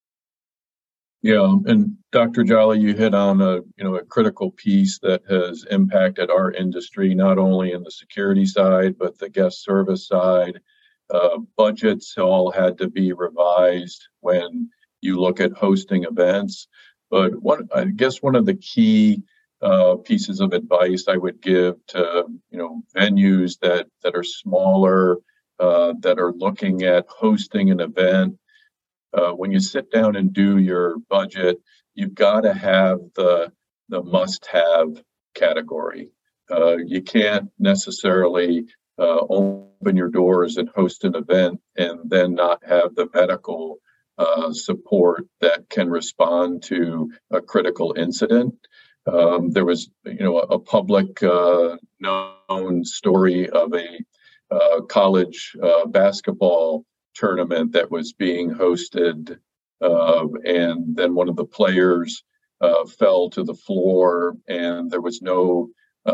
Yeah, and Dr. Jolly, you hit on a critical piece that has impacted our industry, not only in the security side, but the guest service side. Budgets all had to be revised when you look at hosting events. But I guess one of the key pieces of advice I would give to venues that are smaller, that are looking at hosting an event. When you sit down and do your budget, you've got to have the must-have category. You can't necessarily open your doors and host an event and then not have the medical support that can respond to a critical incident. There was, a public known story of a college basketball tournament that was being hosted, and then one of the players fell to the floor, and there was no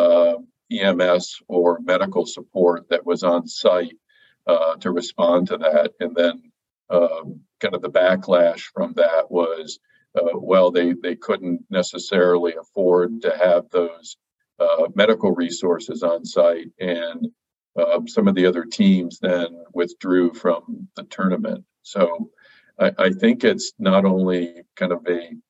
EMS or medical support that was on site to respond to that. And then kind of the backlash from that was, they couldn't necessarily afford to have those medical resources on site, and some of the other teams then withdrew from the tournament. So I think it's not only kind of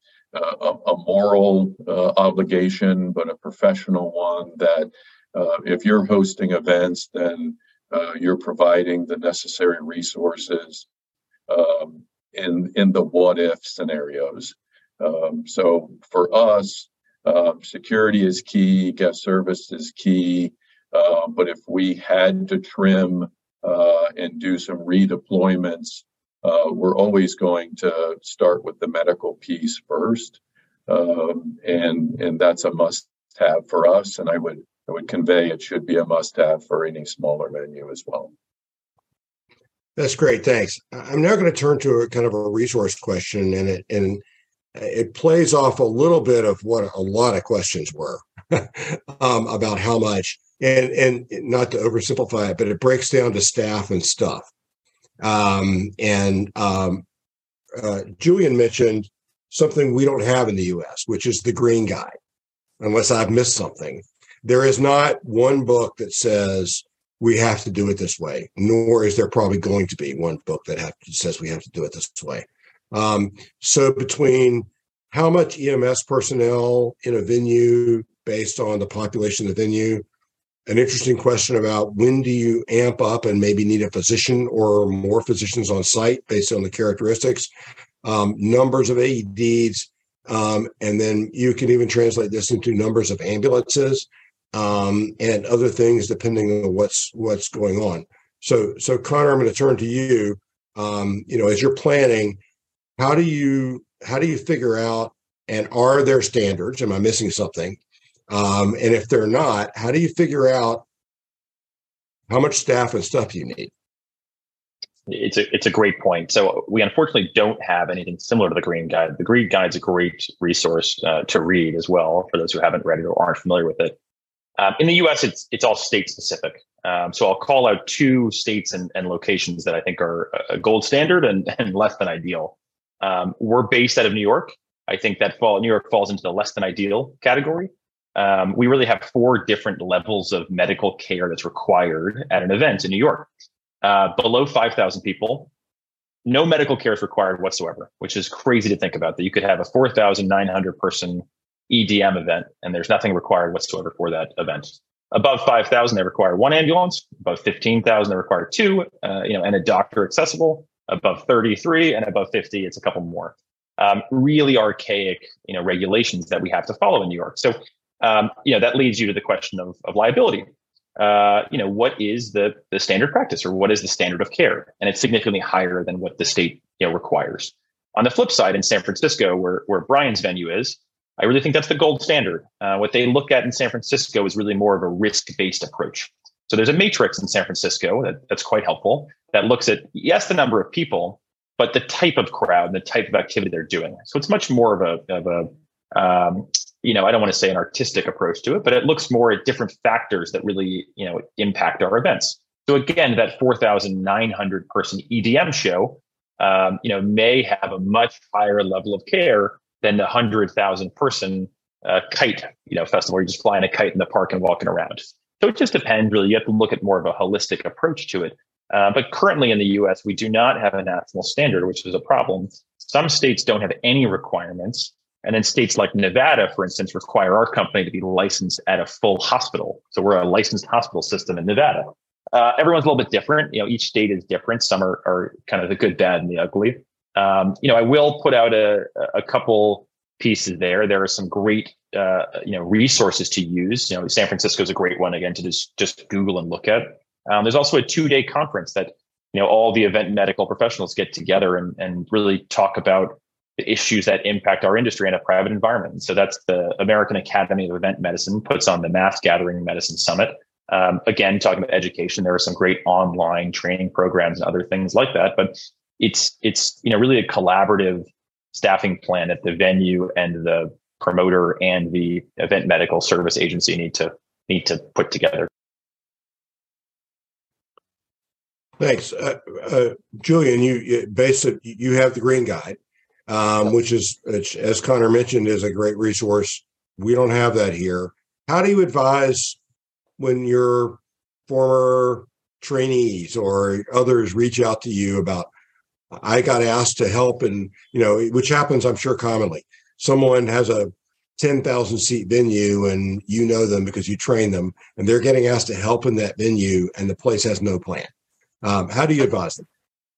a moral obligation, but a professional one that if you're hosting events, then you're providing the necessary resources in the what if scenarios. So for us, security is key, guest service is key. But if we had to trim and do some redeployments, we're always going to start with the medical piece first, and that's a must-have for us. And I would convey it should be a must-have for any smaller venue as well. That's great, thanks. I'm now going to turn to a kind of a resource question, and it plays off a little bit of what a lot of questions were about how much. And not to oversimplify it, but it breaks down to staff and stuff. Julian mentioned something we don't have in the U.S., which is the Green Guide, unless I've missed something. There is not one book that says we have to do it this way, nor is there probably going to be one book that says we have to do it this way. So between how much EMS personnel in a venue based on the population of the venue, an interesting question about when do you amp up and maybe need a physician or more physicians on site based on the characteristics, numbers of AEDs, and then you can even translate this into numbers of ambulances and other things depending on what's going on. So Connor, I'm going to turn to you. As you're planning, how do you figure out, and are there standards? Am I missing something? And if they're not, how do you figure out How much staff and stuff do you need? It's a great point. So we unfortunately don't have anything similar to the Green Guide. The Green Guide is a great resource to read as well for those who haven't read it or aren't familiar with it. In the U.S., it's all state specific. So I'll call out two states and locations that I think are a gold standard and less than ideal. We're based out of New York. I think that New York falls into the less than ideal category. We really have 4 different levels of medical care that's required at an event in New York. Below 5,000 people, no medical care is required whatsoever, which is crazy to think about, that you could have a 4,900 person EDM event and there's nothing required whatsoever for that event. Above 5,000, they require 1 ambulance. Above 15,000, they require 2, and a doctor accessible. Above 33 and above 50, it's a couple more. Really archaic, regulations that we have to follow in New York. So, that leads you to the question of liability. What is the standard practice, or what is the standard of care? And it's significantly higher than what the state requires. On the flip side, in San Francisco, where Brian's venue is, I really think that's the gold standard. What they look at in San Francisco is really more of a risk-based approach. So there's a matrix in San Francisco that's quite helpful that looks at, yes, the number of people, but the type of crowd and the type of activity they're doing. So it's much more of a I don't want to say an artistic approach to it, but it looks more at different factors that really, impact our events. So again, that 4,900 person EDM show, may have a much higher level of care than the 100,000 person kite, festival where you're just flying a kite in the park and walking around. So it just depends, really. You have to look at more of a holistic approach to it. But currently in the US, we do not have a national standard, which is a problem. Some states don't have any requirements. And then states like Nevada, for instance, require our company to be licensed at a full hospital. So we're a licensed hospital system in Nevada. Everyone's a little bit different. Each state is different. Some are kind of the good, bad, and the ugly. I will put out a couple pieces there. There are some great, resources to use. San Francisco is a great one, again, to just Google and look at. There's also a 2-day conference that, all the event medical professionals get together and really talk about the issues that impact our industry in a private environment. So that's the American Academy of Event Medicine puts on the Mass Gathering Medicine Summit. Again, talking about education, there are some great online training programs and other things like that. But it's really a collaborative staffing plan that the venue and the promoter and the event medical service agency need to put together. Thanks, Julian. You have the Green Guide. Which is, as Connor mentioned, is a great resource. We don't have that here. How do you advise when your former trainees or others reach out to you about, I got asked to help, and, which happens, I'm sure, commonly. Someone has a 10,000 seat venue and you know them because you train them, and they're getting asked to help in that venue and the place has no plan. How do you advise them?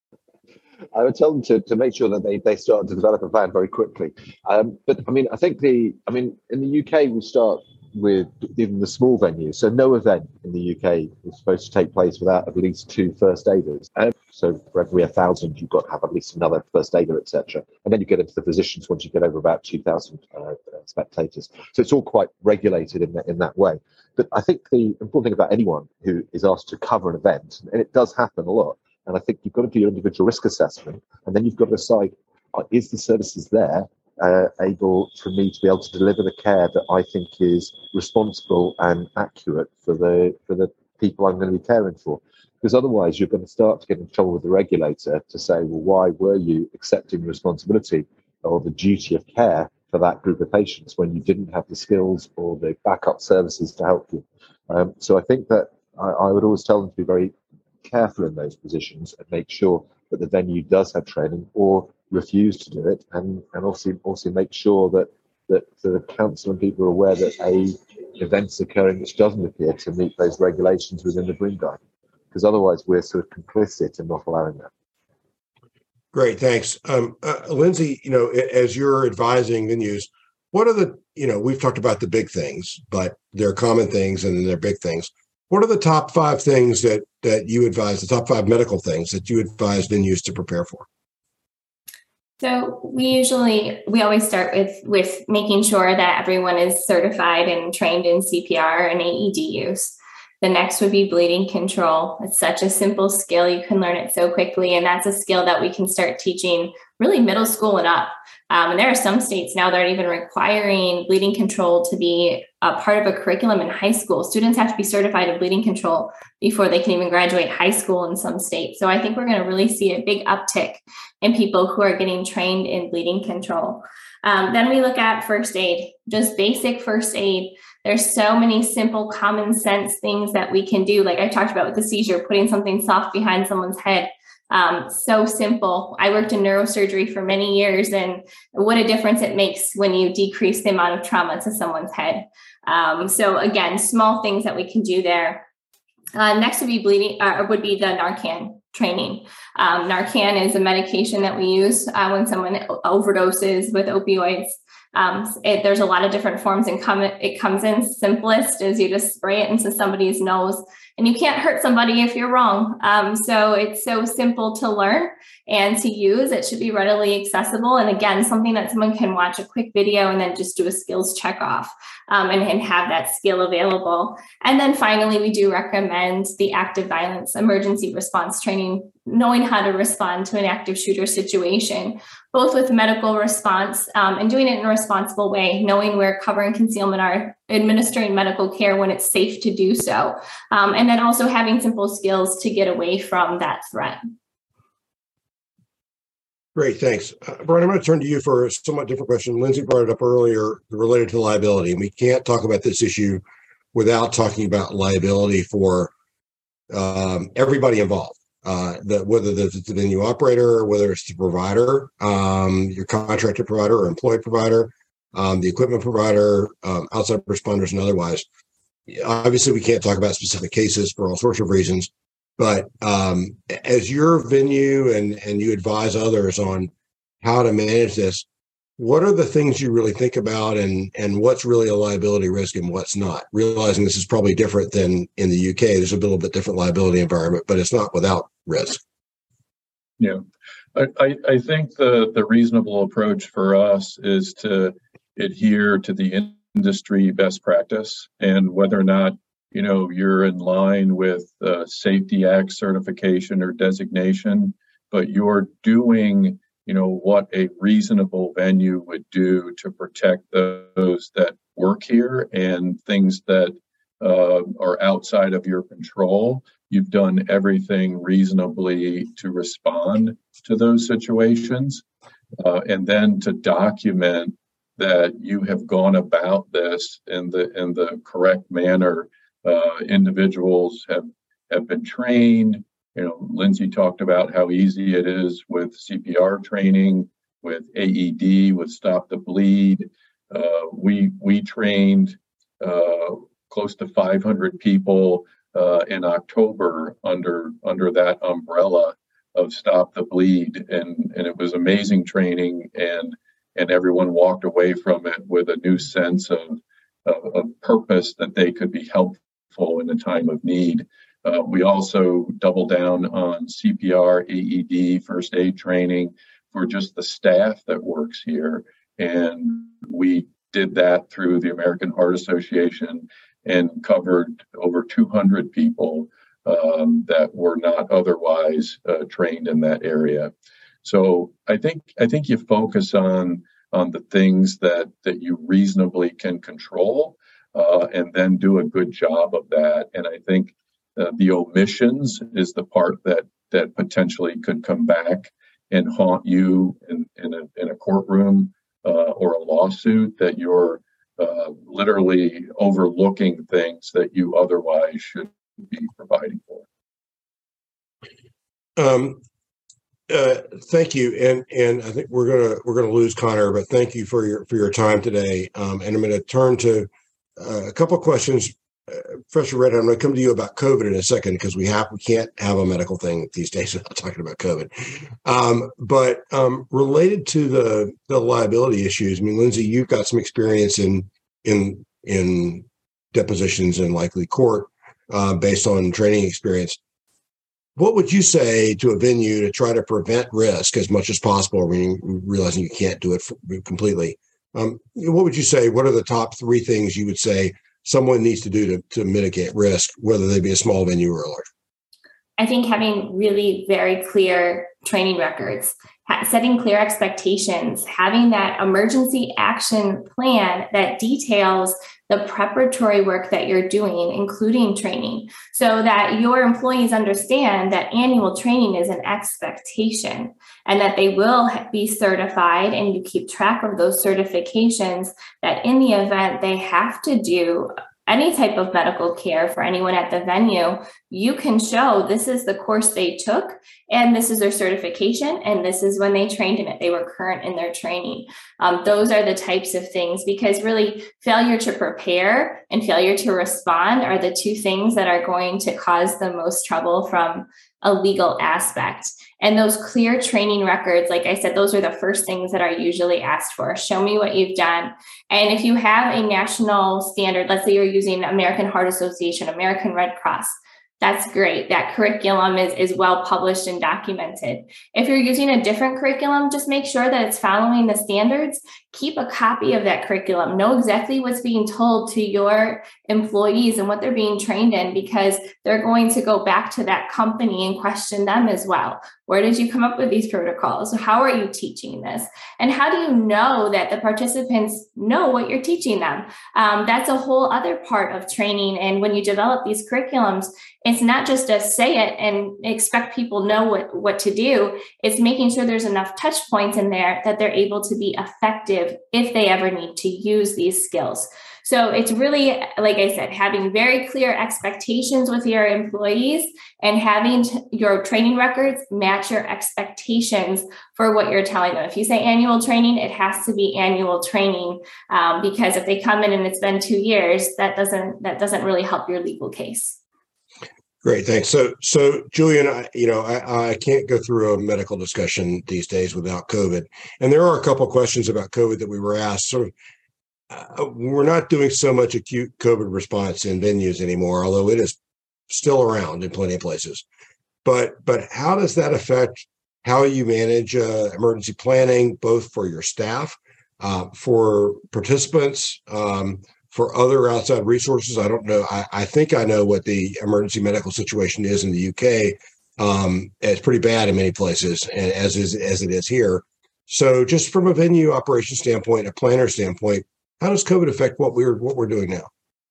I would tell them to make sure that they start to develop a plan very quickly. But I think in the UK, we start with even the small venues. So no event in the UK is supposed to take place without at least 2 first aiders. So for every 1,000, you've got to have at least another first aider, etc. And then you get into the physicians once you get over about 2,000 spectators. So it's all quite regulated in that way. But I think the important thing about anyone who is asked to cover an event, and it does happen a lot, and I think you've got to do your individual risk assessment, and then you've got to decide, is the services there able for me to be able to deliver the care that I think is responsible and accurate for the people I'm going to be caring for? Because otherwise you're going to start to get in trouble with the regulator to say, well, why were you accepting the responsibility or the duty of care for that group of patients when you didn't have the skills or the backup services to help you? So I think that I would always tell them to be very careful in those positions and make sure that the venue does have training or refuse to do it, and also make sure that the council and people are aware that event's occurring which doesn't appear to meet those regulations within the Green Guide, because otherwise we're sort of complicit in not allowing that. Great, thanks. Lindsay, as you're advising venues, what are the, we've talked about the big things, but there are common things and then there are big things. What are the top 5 things that you advise, the top 5 medical things that you advise venues to prepare for? So we always start with making sure that everyone is certified and trained in CPR and AED use. The next would be bleeding control. It's such a simple skill. You can learn it so quickly. And that's a skill that we can start teaching really middle school and up. And there are some states now that are even requiring bleeding control to be a part of a curriculum in high school. Students have to be certified in bleeding control before they can even graduate high school in some states. So I think we're going to really see a big uptick in people who are getting trained in bleeding control. Then we look at first aid, just basic first aid. There's so many simple, common sense things that we can do. Like I talked about with the seizure, putting something soft behind someone's head. So simple. I worked in neurosurgery for many years, and what a difference it makes when you decrease the amount of trauma to someone's head. So again, small things that we can do there. Next would be would be the Narcan training. Narcan is a medication that we use when someone overdoses with opioids. There's a lot of different forms, and it comes in simplest is you just spray it into somebody's nose, and you can't hurt somebody if you're wrong. So it's so simple to learn and to use. It should be readily accessible. And again, something that someone can watch a quick video and then just do a skills check off and have that skill available. And then finally, we do recommend the active violence emergency response training, knowing how to respond to an active shooter situation, both with medical response and doing it in a responsible way, knowing where cover and concealment are, administering medical care when it's safe to do so, and then also having simple skills to get away from that threat. Great, thanks. Brian, I'm going to turn to you for a somewhat different question. Lindsay brought it up earlier related to liability, and we can't talk about this issue without talking about liability for everybody involved. Whether it's the venue operator, whether it's the provider, your contracted provider or employed provider, the equipment provider, outside responders and otherwise. Obviously, we can't talk about specific cases for all sorts of reasons, but as your venue and you advise others on how to manage this, what are the things you really think about and what's really a liability risk and what's not? Realizing this is probably different than in the UK. There's a little bit different liability environment, but it's not without risk. Yeah, I think the reasonable approach for us is to adhere to the industry best practice, and whether or not you're in line with Safety Act certification or designation, but you're doing what a reasonable venue would do to protect those that work here and things that are outside of your control. You've done everything reasonably to respond to those situations, and then to document that you have gone about this in the correct manner. Individuals have been trained. Lindsay talked about how easy it is with CPR training, with AED, with Stop the Bleed. We trained close to 500 people in October under that umbrella of Stop the Bleed, and it was amazing training, and everyone walked away from it with a new sense of purpose that they could be helpful in a time of need. We also doubled down on CPR, AED, first aid training for just the staff that works here. And we did that through the American Heart Association and covered over 200 people that were not otherwise trained in that area. So I think you focus on the things that you reasonably can control, and then do a good job of that. And I think the omissions is the part that potentially could come back and haunt you in a courtroom or a lawsuit, that you're literally overlooking things that you otherwise should be providing for. Thank you, and I think we're gonna lose Connor, but thank you for your time today. And I'm going to turn to a couple of questions. Professor Red, I'm going to come to you about COVID in a second, because we can't have a medical thing these days without talking about COVID. But related to the liability issues, I mean, Lindsay, you've got some experience in depositions in likely court based on training experience. What would you say to a venue to try to prevent risk as much as possible, realizing you can't do it completely? What would you say? What are the top three things you would say someone needs to do to mitigate risk, whether they be a small venue or a large? I think having really very clear training records, setting clear expectations, having that emergency action plan that details the preparatory work that you're doing, including training, so that your employees understand that annual training is an expectation and that they will be certified, and you keep track of those certifications, that in the event they have to do any type of medical care for anyone at the venue, you can show this is the course they took, and this is their certification, and this is when they trained in it. They were current in their training. Those are the types of things, because really failure to prepare and failure to respond are the two things that are going to cause the most trouble from a legal aspect. And those clear training records, like I said, those are the first things that are usually asked for. Show me what you've done. And if you have a national standard, let's say you're using American Heart Association, American Red Cross, that's great. That curriculum is well published and documented. If you're using a different curriculum, just make sure that it's following the standards. Keep a copy of that curriculum. Know exactly what's being told to your employees and what they're being trained in, because they're going to go back to that company and question them as well. Where did you come up with these protocols? How are you teaching this? And how do you know that the participants know what you're teaching them? That's a whole other part of training. And when you develop these curriculums, it's not just to say it and expect people know what to do. It's making sure there's enough touch points in there that they're able to be effective if they ever need to use these skills. So it's really, like I said, having very clear expectations with your employees and having your training records match your expectations for what you're telling them. If you say annual training, it has to be annual training, because if they come in and it's been 2 years, that doesn't really help your legal case. Great, thanks. So Julian, I can't go through a medical discussion these days without COVID, and there are a couple of questions about COVID that we were asked. Sort of, we're not doing so much acute COVID response in venues anymore, although it is still around in plenty of places. But how does that affect how you manage emergency planning, both for your staff, for participants? For other outside resources? I don't know. I think I know what the emergency medical situation is in the UK. It's pretty bad in many places, and as it is here. So, just from a venue operation standpoint, a planner standpoint, how does COVID affect what we're doing now?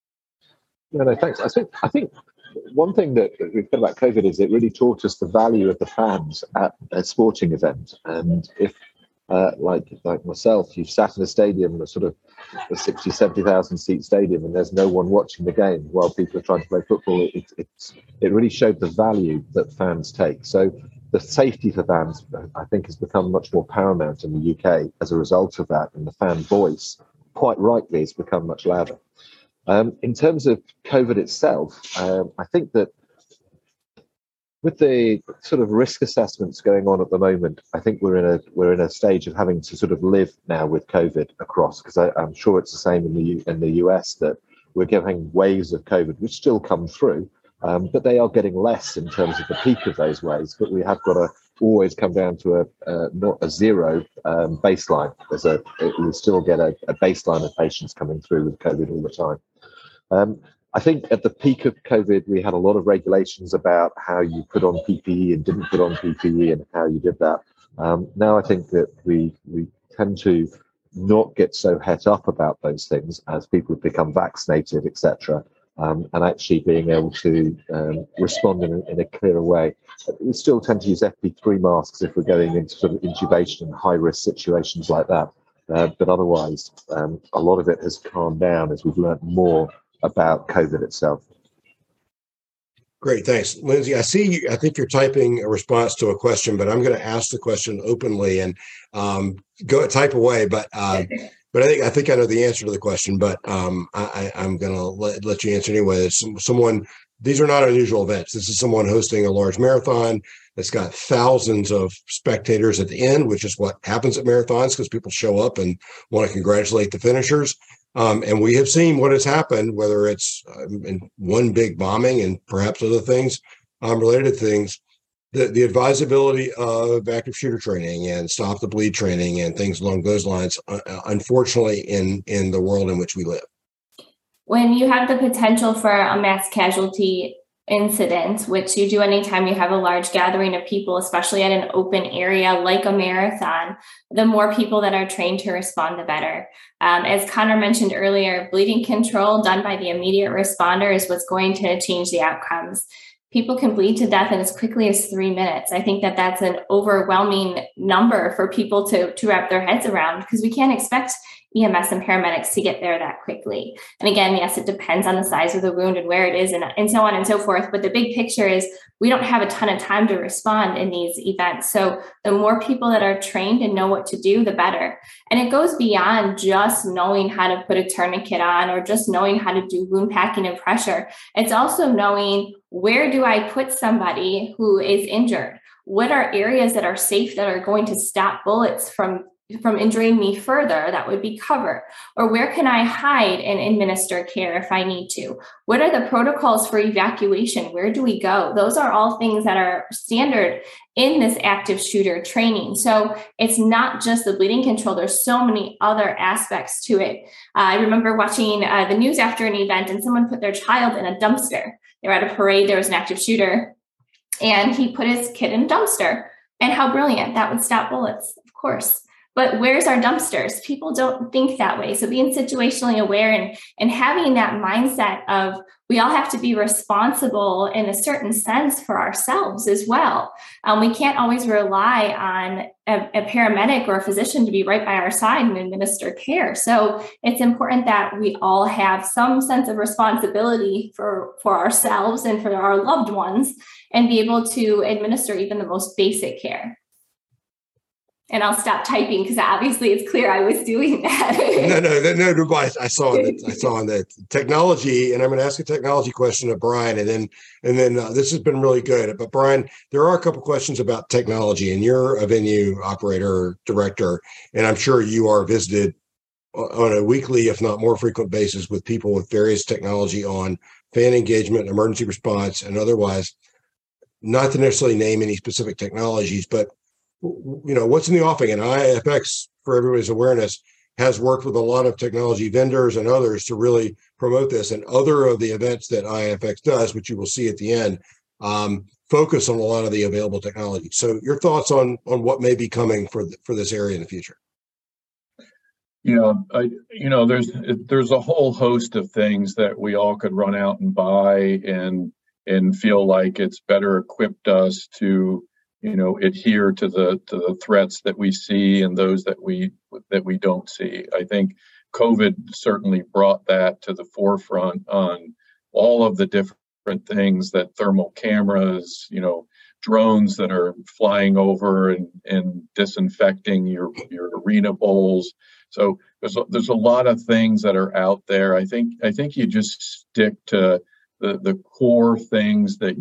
Yeah, no, thanks. I think one thing that we've got about COVID is it really taught us the value of the fans at a sporting event. And if like myself, you've sat in a stadium, a sort of a 60, 70,000 seat stadium, and there's no one watching the game while people are trying to play football. It really showed the value that fans take. So the safety for fans, I think, has become much more paramount in the UK as a result of that, and the fan voice, quite rightly, has become much louder. In terms of COVID itself, I think that with the sort of risk assessments going on at the moment, I think we're in a stage of having to sort of live now with COVID across, because I'm sure it's the same in the US, that we're getting waves of COVID which still come through, but they are getting less in terms of the peak of those waves. But we have got to always come down to not a zero baseline. We still get a baseline of patients coming through with COVID all the time. I think at the peak of COVID, we had a lot of regulations about how you put on PPE and didn't put on PPE and how you did that. Now I think that we tend to not get so het up about those things as people have become vaccinated, etc., and actually being able to respond in a clearer way. We still tend to use FP3 masks if we're going into sort of intubation and high-risk situations like that. But otherwise, a lot of it has calmed down as we've learned more about COVID itself. Great, thanks, Lindsay. I see you. I think you're typing a response to a question, but I'm going to ask the question openly and go type away. But I think I know the answer to the question. But I'm going to let you answer anyway. These are not unusual events. This is someone hosting a large marathon that's got thousands of spectators at the end, which is what happens at marathons because people show up and want to congratulate the finishers. And we have seen what has happened, whether it's in one big bombing and perhaps other things, related things, the advisability of active shooter training and stop the bleed training and things along those lines, unfortunately, in the world in which we live. when you have the potential for a mass casualty incident, which you do anytime you have a large gathering of people, especially at an open area like a marathon, the more people that are trained to respond, the better. As Connor mentioned earlier, bleeding control done by the immediate responder is what's going to change the outcomes. People can bleed to death in as quickly as 3 minutes. I think that that's an overwhelming number for people to wrap their heads around, because we can't expect EMS and paramedics to get there that quickly. And again, yes, it depends on the size of the wound and where it is and so on and so forth. But the big picture is we don't have a ton of time to respond in these events. So the more people that are trained and know what to do, the better. And it goes beyond just knowing how to put a tourniquet on or just knowing how to do wound packing and pressure. It's also knowing, where do I put somebody who is injured? What are areas that are safe that are going to stop bullets from injuring me further? That would be cover. Or where can I hide and administer care if I need to? What are the protocols for evacuation? Where do we go? Those are all things that are standard in this active shooter training. So it's not just the bleeding control. There's so many other aspects to it. I remember watching the news after an event, and someone put their child in a dumpster. They were at a parade. There was an active shooter, and he put his kid in a dumpster. And how brilliant. That would stop bullets, of course. But where's our dumpsters? People don't think that way. So being situationally aware and having that mindset of we all have to be responsible in a certain sense for ourselves as well. We can't always rely on a paramedic or a physician to be right by our side and administer care. So it's important that we all have some sense of responsibility for ourselves and for our loved ones and be able to administer even the most basic care. And I'll stop typing because obviously it's clear I was doing that. No. I saw the technology, and I'm going to ask a technology question of Brian, and then this has been really good. But Brian, there are a couple questions about technology, and you're a venue operator director, and I'm sure you are visited on a weekly, if not more frequent basis, with people with various technology on fan engagement, emergency response, and otherwise. Not to necessarily name any specific technologies, but what's in the offing, and IIFX, for everybody's awareness, has worked with a lot of technology vendors and others to really promote this. And other of the events that IIFX does, which you will see at the end, focus on a lot of the available technology. So your thoughts on what may be coming for this area in the future? Yeah, there's a whole host of things that we all could run out and buy and feel like it's better equipped us to adhere to the threats that we see and those that we don't see. I think COVID certainly brought that to the forefront on all of the different things that thermal cameras, drones that are flying over and disinfecting your arena bowls. So there's a lot of things that are out there. I think you just stick to the core things that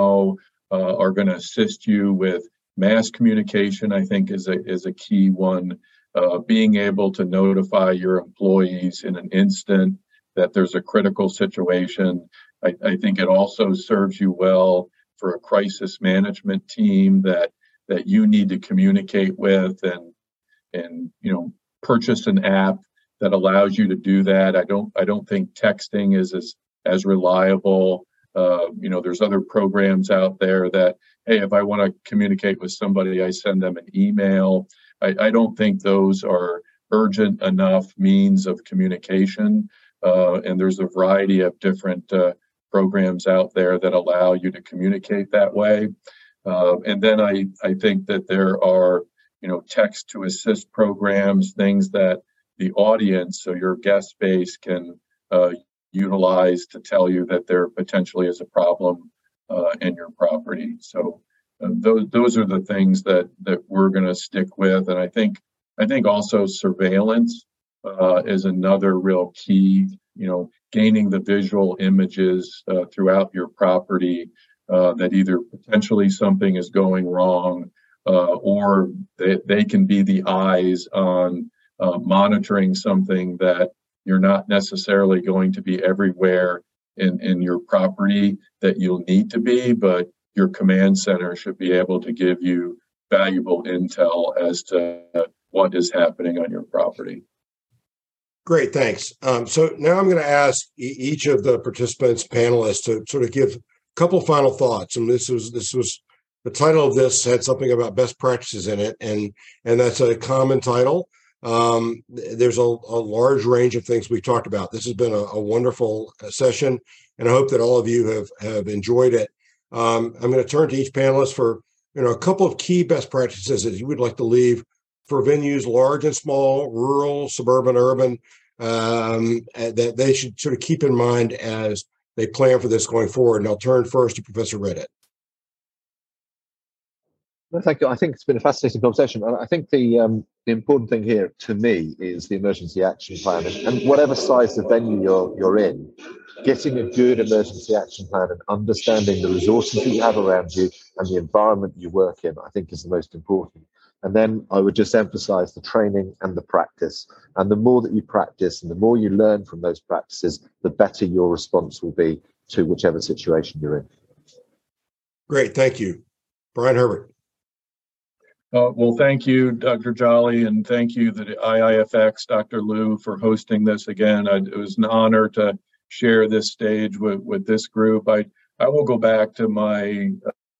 are going to assist you with mass communication. I think is a key one. Being able to notify your employees in an instant that there's a critical situation. I think it also serves you well for a crisis management team that you need to communicate with and purchase an app that allows you to do that. I don't think texting is as reliable. There's other programs out there that, hey, if I want to communicate with somebody, I send them an email. I don't think those are urgent enough means of communication. And there's a variety of different programs out there that allow you to communicate that way. And then I think that there are, text to assist programs, things that the audience, so your guest base, can utilize to tell you that there potentially is a problem in your property. So those are the things that we're going to stick with. And I think also surveillance is another real key, gaining the visual images throughout your property that either potentially something is going wrong or they can be the eyes on monitoring something that you're not necessarily going to be everywhere in your property that you'll need to be, but your command center should be able to give you valuable intel as to what is happening on your property. Great, thanks. So now I'm going to ask each of the participants, panelists, to sort of give a couple final thoughts. And this was the title of this had something about best practices in it, and that's a common title. There's a large range of things we've talked about. This has been a wonderful session, and I hope that all of you have enjoyed it. I'm going to turn to each panelist for a couple of key best practices that you would like to leave for venues large and small, rural, suburban, urban, that they should sort of keep in mind as they plan for this going forward. And I'll turn first to Professor Reddit. No, thank you. I think it's been a fascinating conversation. I think the important thing here to me is the emergency action plan, and whatever size the venue you're in, getting a good emergency action plan and understanding the resources that you have around you and the environment you work in, I think is the most important. And then I would just emphasize the training and the practice. And the more that you practice and the more you learn from those practices, the better your response will be to whichever situation you're in. Great, thank you. Brian Herbert. Well, thank you, Dr. Jolly, and thank you, the IIFX, Dr. Liu, for hosting this again. It was an honor to share this stage with this group. I will go back to my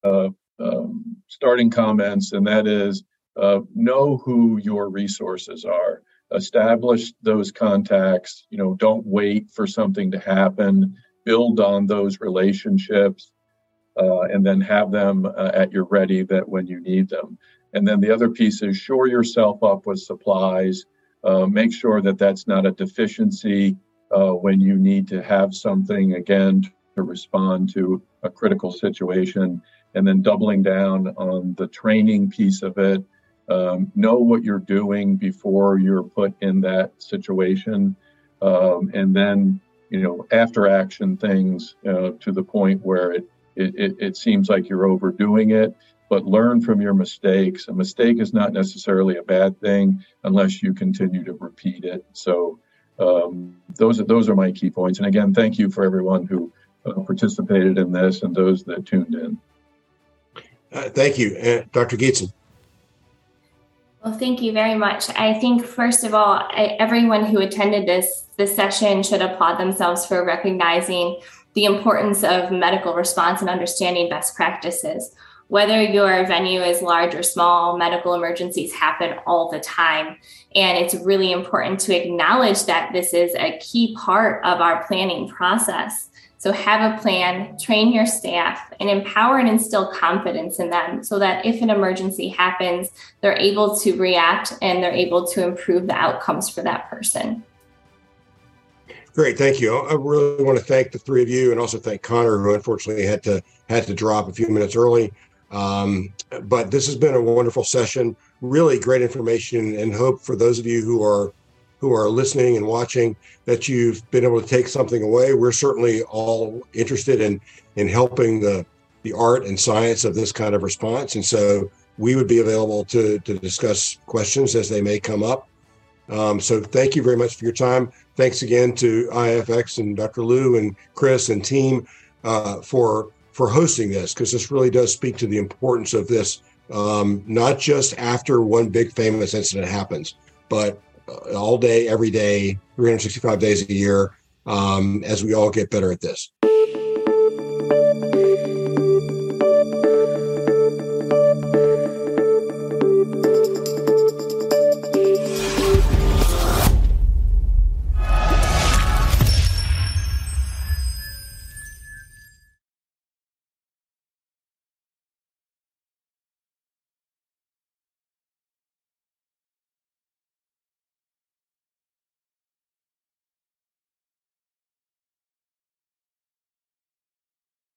starting comments, and that is know who your resources are. Establish those contacts. Don't wait for something to happen. Build on those relationships, and then have them at your ready that when you need them. And then the other piece is shore yourself up with supplies. Make sure that that's not a deficiency when you need to have something, again, to respond to a critical situation. And then doubling down on the training piece of it. Know what you're doing before you're put in that situation. And then, after action things to the point where it seems like you're overdoing it. But learn from your mistakes. A mistake is not necessarily a bad thing unless you continue to repeat it. So those are my key points. And again, thank you for everyone who participated in this and those that tuned in. Thank you. Dr. Gietzen. Well, thank you very much. I think, first of all, everyone who attended this session should applaud themselves for recognizing the importance of medical response and understanding best practices. Whether your venue is large or small, medical emergencies happen all the time. And it's really important to acknowledge that this is a key part of our planning process. So have a plan, train your staff, and empower and instill confidence in them so that if an emergency happens, they're able to react and they're able to improve the outcomes for that person. Great, thank you. I really want to thank the three of you and also thank Connor, who unfortunately had to drop a few minutes early. But this has been a wonderful session, really great information, and hope for those of you who are listening and watching that you've been able to take something away. We're certainly all interested in helping the art and science of this kind of response. And so we would be available to discuss questions as they may come up. So thank you very much for your time. Thanks again to IIFX and Dr. Liu and Chris and team for hosting this, because this really does speak to the importance of this, not just after one big famous incident happens, but all day, every day, 365 days a year, as we all get better at this.